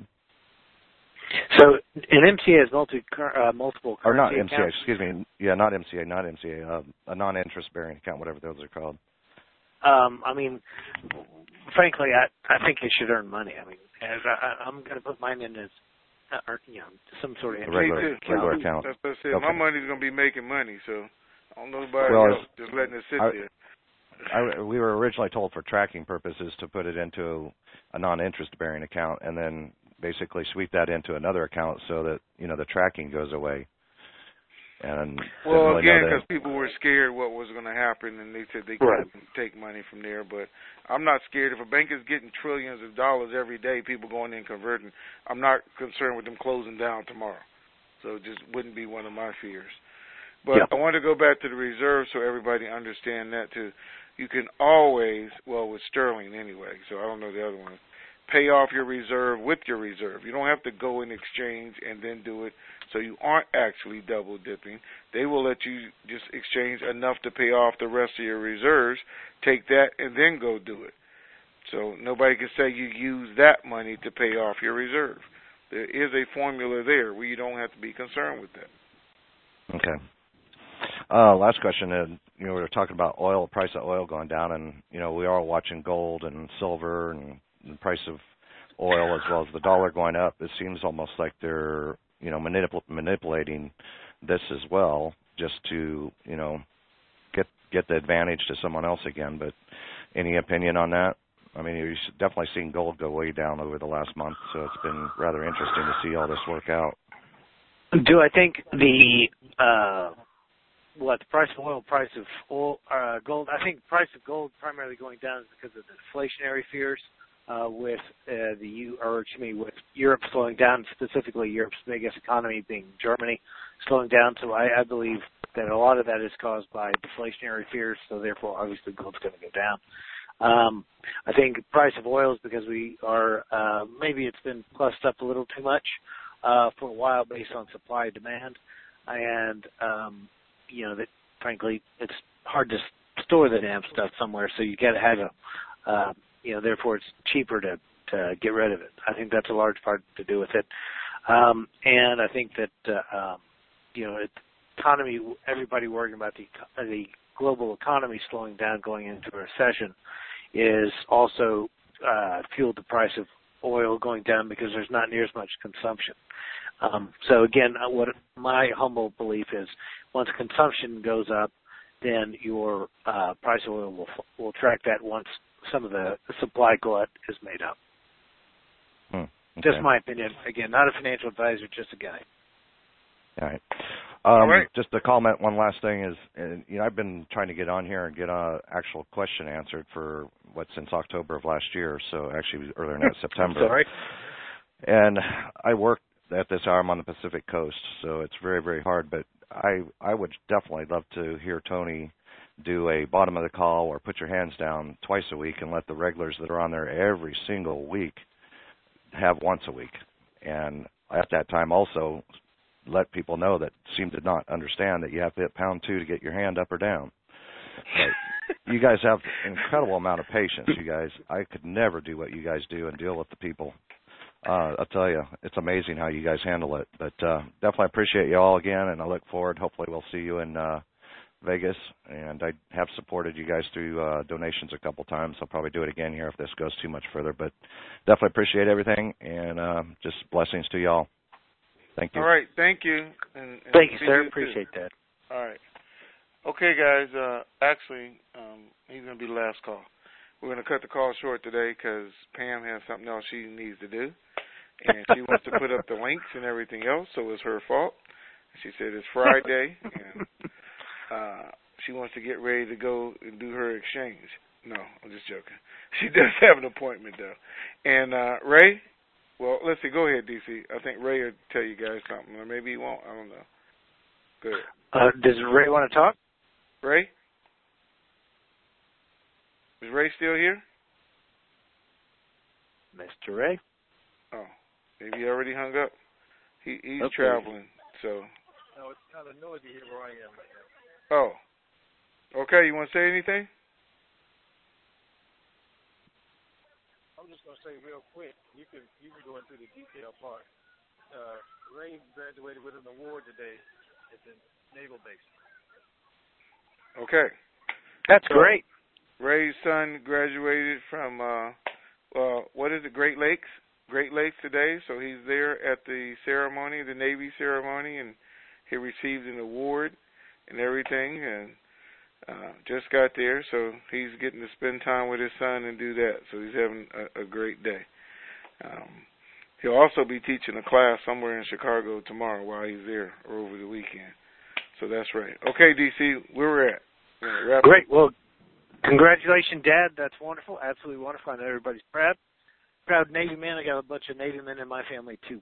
So an MCA has multiple currency or not accounts. MCA, excuse me. Yeah, not MCA. A non-interest-bearing account, whatever those are called. I mean, frankly, I think it should earn money. I mean, I'm going to put mine in as, some sort of regular account. That's what I said. Okay. My money's going to be making money, so I don't know nobody else just letting it sit there. We were originally told for tracking purposes to put it into a non-interest-bearing account and then basically sweep that into another account so that, the tracking goes away. And well, again, because people were scared what was going to happen, and they said they couldn't take money from there. But I'm not scared. If a bank is getting trillions of dollars every day, people going in converting, I'm not concerned with them closing down tomorrow. So it just wouldn't be one of my fears. But I want to go back to the reserve so everybody understand that too. You can always, with sterling anyway, so I don't know the other one, pay off your reserve with your reserve. You don't have to go and exchange and then do it, so you aren't actually double dipping. They will let you just exchange enough to pay off the rest of your reserves, take that, and then go do it. So nobody can say you use that money to pay off your reserve. There is a formula there where you don't have to be concerned with that. Okay. Last question. We were talking about oil, price of oil going down, and we are watching gold and silver and the price of oil as well as the dollar going up. It seems almost like they're manipulating this as well, just to get the advantage to someone else again. But any opinion on that? I mean, you've definitely seen gold go way down over the last month, so it's been rather interesting to see all this work out. Do I think the price of oil, price of gold? I think the price of gold primarily going down is because of the inflationary fears with with Europe slowing down, specifically Europe's biggest economy being Germany slowing down. So I believe that a lot of that is caused by deflationary fears. So therefore, obviously, gold's going to go down. I think the price of oil is because we are maybe it's been plussed up a little too much for a while based on supply and demand, and that frankly it's hard to store the damn stuff somewhere, so you got to have therefore it's cheaper to get rid of it. I think that's a large part to do with it, and I think that economy, everybody worrying about the global economy slowing down going into a recession is also fueled the price of oil going down because there's not near as much consumption. So again, what my humble belief is, once consumption goes up, then your price of oil will track that once some of the supply glut is made up. Okay. Just my opinion. Again, not a financial advisor, just a guy. All right. All right. Just to comment, one last thing is, I've been trying to get on here and get an actual question answered for since October of last year, so actually earlier in September. Sorry. And I work at this hour. I'm on the Pacific Coast, so it's very, very hard, but I would definitely love to hear Tony do a bottom of the call or put your hands down twice a week and let the regulars that are on there every single week have once a week. And at that time also let people know that seem to not understand that you have to hit #2 to get your hand up or down. But you guys have an incredible amount of patience, you guys. I could never do what you guys do and deal with the people. I'll tell you, it's amazing how you guys handle it. But definitely appreciate you all again, and I look forward. Hopefully we'll see you in Vegas. And I have supported you guys through donations a couple times. I'll probably do it again here if this goes too much further. But definitely appreciate everything, and just blessings to you all. Thank you. All right. Thank you. And thank you, sir. Appreciate that. All right. Okay, guys. Actually, he's going to be the last call. We're going to cut the call short today because Pam has something else she needs to do. And she wants to put up the links and everything else, so it's her fault. She said it's Friday, and she wants to get ready to go and do her exchange. No, I'm just joking. She does have an appointment, though. And Ray? Well, let's see. Go ahead, DC. I think Ray will tell you guys something, or maybe he won't. I don't know. Good. Does Ray want to talk? Ray? Is Ray still here? Mr. Ray? Oh, maybe he already hung up. He's okay. traveling, so. No, it's kind of noisy here where I am right now. Oh. Okay, you want to say anything? I'm just going to say real quick, you can go into the detail part. Ray graduated with an award today at the Naval Base. Okay. That's great. Ray's son graduated from, what is it, Great Lakes? Great Lakes today, so he's there at the ceremony, the Navy ceremony, and he received an award and everything, and just got there, so he's getting to spend time with his son and do that, so he's having a great day. He'll also be teaching a class somewhere in Chicago tomorrow while he's there, or over the weekend. So that's right. Okay, DC, where we're at. Great. Well, congratulations, Dad. That's wonderful. Absolutely wonderful. I know everybody's proud. Proud Navy man. I got a bunch of Navy men in my family, too.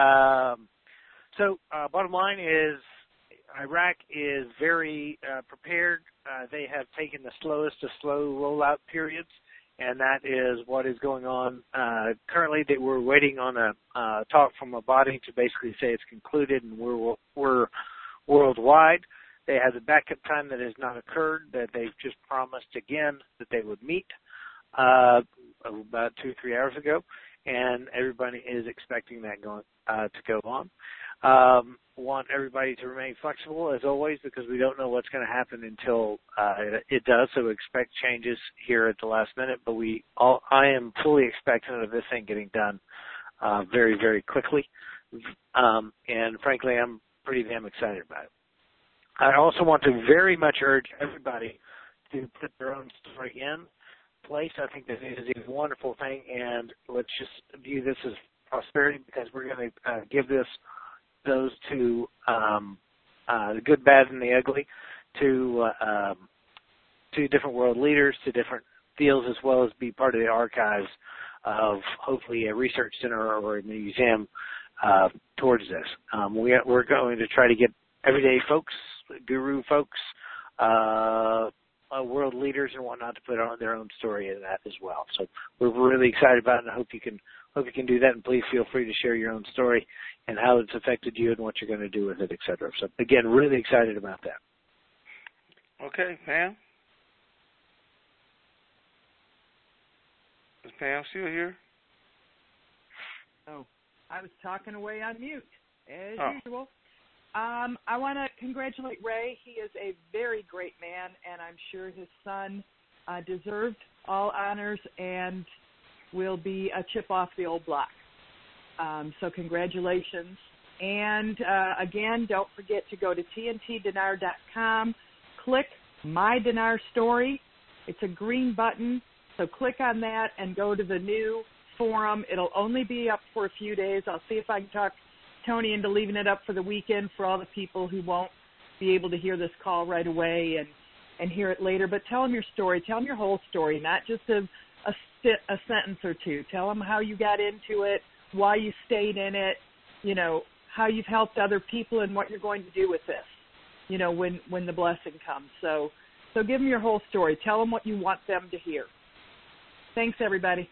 So bottom line is Iraq is very prepared. They have taken the slowest of slow rollout periods, and that is what is going on. Currently, we're waiting on a talk from a body to basically say it's concluded, and we're worldwide. They have a backup time that has not occurred, that they've just promised again that they would meet about 2 or 3 hours ago, and everybody is expecting that to go on. Want everybody to remain flexible, as always, because we don't know what's going to happen until it does, so expect changes here at the last minute, but I am fully expectant of this thing getting done very, very quickly, and frankly, I'm pretty damn excited about it. I also want to very much urge everybody to put their own story in place. I think that it is a wonderful thing, and let's just view this as prosperity, because we're going to give those to the good, bad, and the ugly to different world leaders, to different fields, as well as be part of the archives of hopefully a research center or a museum towards this. We're going to try to get everyday folks, guru folks, world leaders and whatnot to put on their own story in that as well. So we're really excited about it, and I hope you can do that. And please feel free to share your own story and how it's affected you and what you're going to do with it, et cetera. So again, really excited about that. Okay, Pam. Is Pam still here? Oh, I was talking away on mute, as usual. I want to congratulate Ray. He is a very great man, and I'm sure his son deserved all honors and will be a chip off the old block. So congratulations. And, again, don't forget to go to tntdinar.com, click My Dinar Story. It's a green button, so click on that and go to the new forum. It'll only be up for a few days. I'll see if I can talk Tony into leaving it up for the weekend for all the people who won't be able to hear this call right away and hear it later. But tell them your story. Tell them your whole story, not just a sentence or two. Tell them how you got into it, why you stayed in it, you know, how you've helped other people and what you're going to do with this, you know, when the blessing comes. So give them your whole story. Tell them what you want them to hear. Thanks, everybody.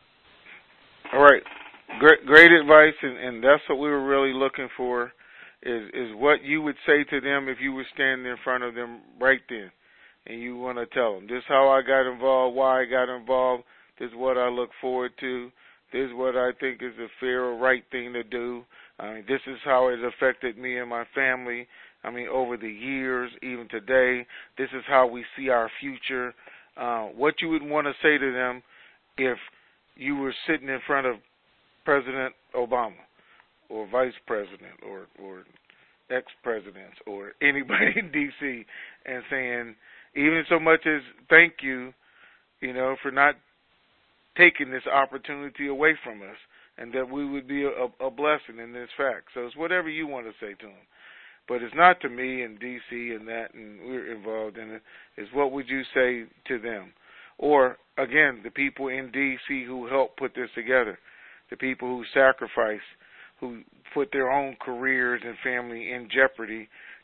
All right. Great advice, and that's what we were really looking for, is what you would say to them if you were standing in front of them right then, and you want to tell them, this is how I got involved, why I got involved, this is what I look forward to, this is what I think is a fair or right thing to do, this is how it affected me and my family, over the years, even today, this is how we see our future, what you would want to say to them if you were sitting in front of President Obama or Vice President or ex-presidents or anybody in D.C. and saying, even so much as thank you, you know, for not taking this opportunity away from us, and that we would be a blessing in this fact. So it's whatever you want to say to them. But it's not to me and D.C. and that, and we're involved in it. It's what would you say to them? Or, again, the people in D.C. who helped put this together, the people who sacrificed, who put their own careers and family in jeopardy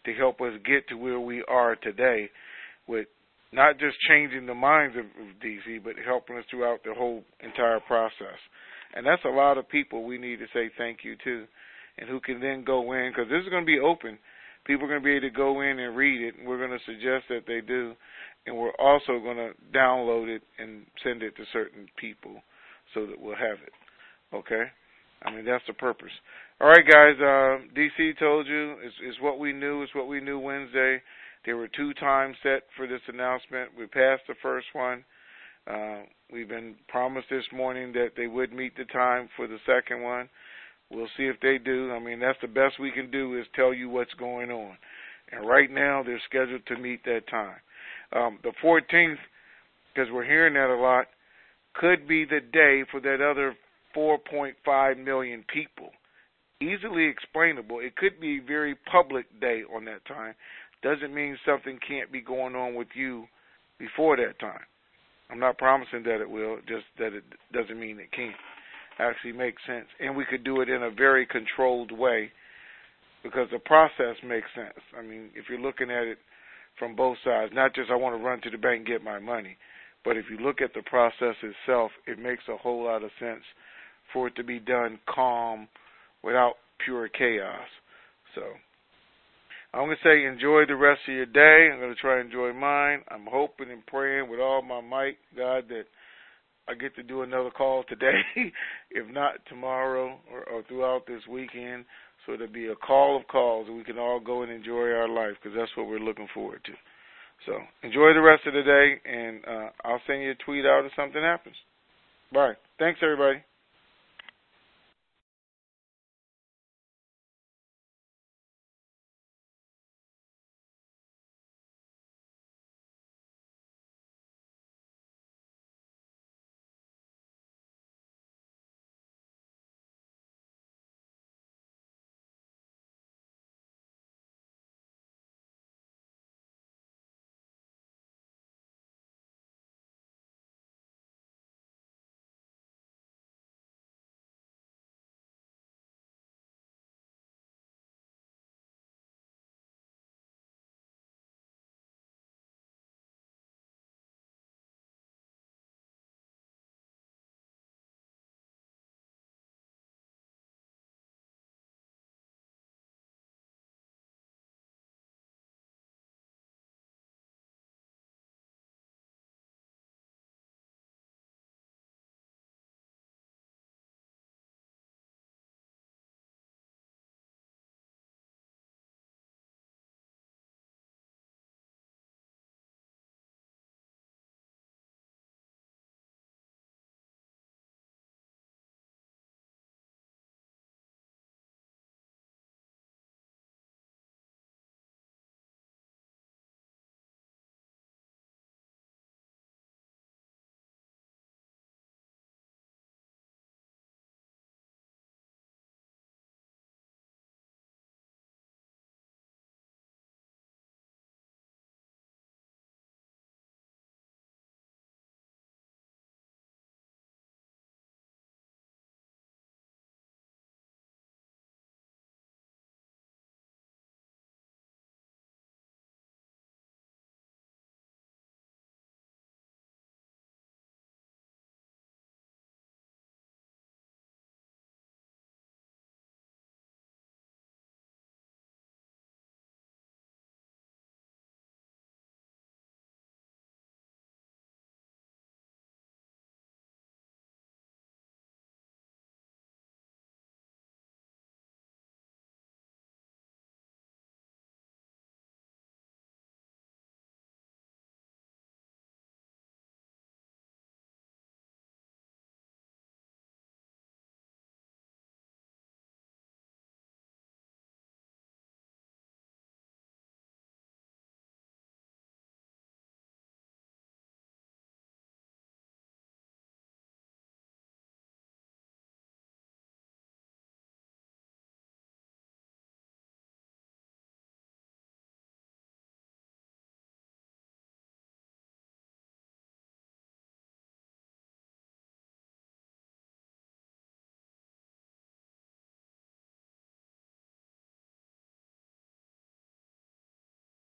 to help us get to where we are today with not just changing the minds of DC, but helping us throughout the whole entire process. And that's a lot of people we need to say thank you to, and who can then go in, because this is going to be open. People are going to be able to go in and read it, and we're going to suggest that they do, and we're also going to download it and send it to certain people so that we'll have it. Okay? I mean, that's the purpose. All right, guys, DC told you it's what we knew. It's what we knew Wednesday. There were 2 times set for this announcement. We passed the first one. We've been promised this morning that they would meet the time for the second one. We'll see if they do. I mean, that's the best we can do, is tell you what's going on. And right now they're scheduled to meet that time. The 14th, because we're hearing that a lot, could be the day for that other 4.5 million people. Easily explainable. It could be a very public day on that time. Doesn't mean something can't be going on with you before that time. I'm not promising that it will, just that it doesn't mean it can't. Actually makes sense. And we could do it in a very controlled way because the process makes sense. I mean, if you're looking at it from both sides, not just I want to run to the bank and get my money, but if you look at the process itself, it makes a whole lot of sense for it to be done calm, without pure chaos. So I'm going to say enjoy the rest of your day. I'm going to try to enjoy mine. I'm hoping and praying with all my might, God, that I get to do another call today, if not tomorrow or throughout this weekend, so it'll be a call of calls and we can all go and enjoy our life, because that's what we're looking forward to. So enjoy the rest of the day, and I'll send you a tweet out if something happens. Bye. Thanks, everybody.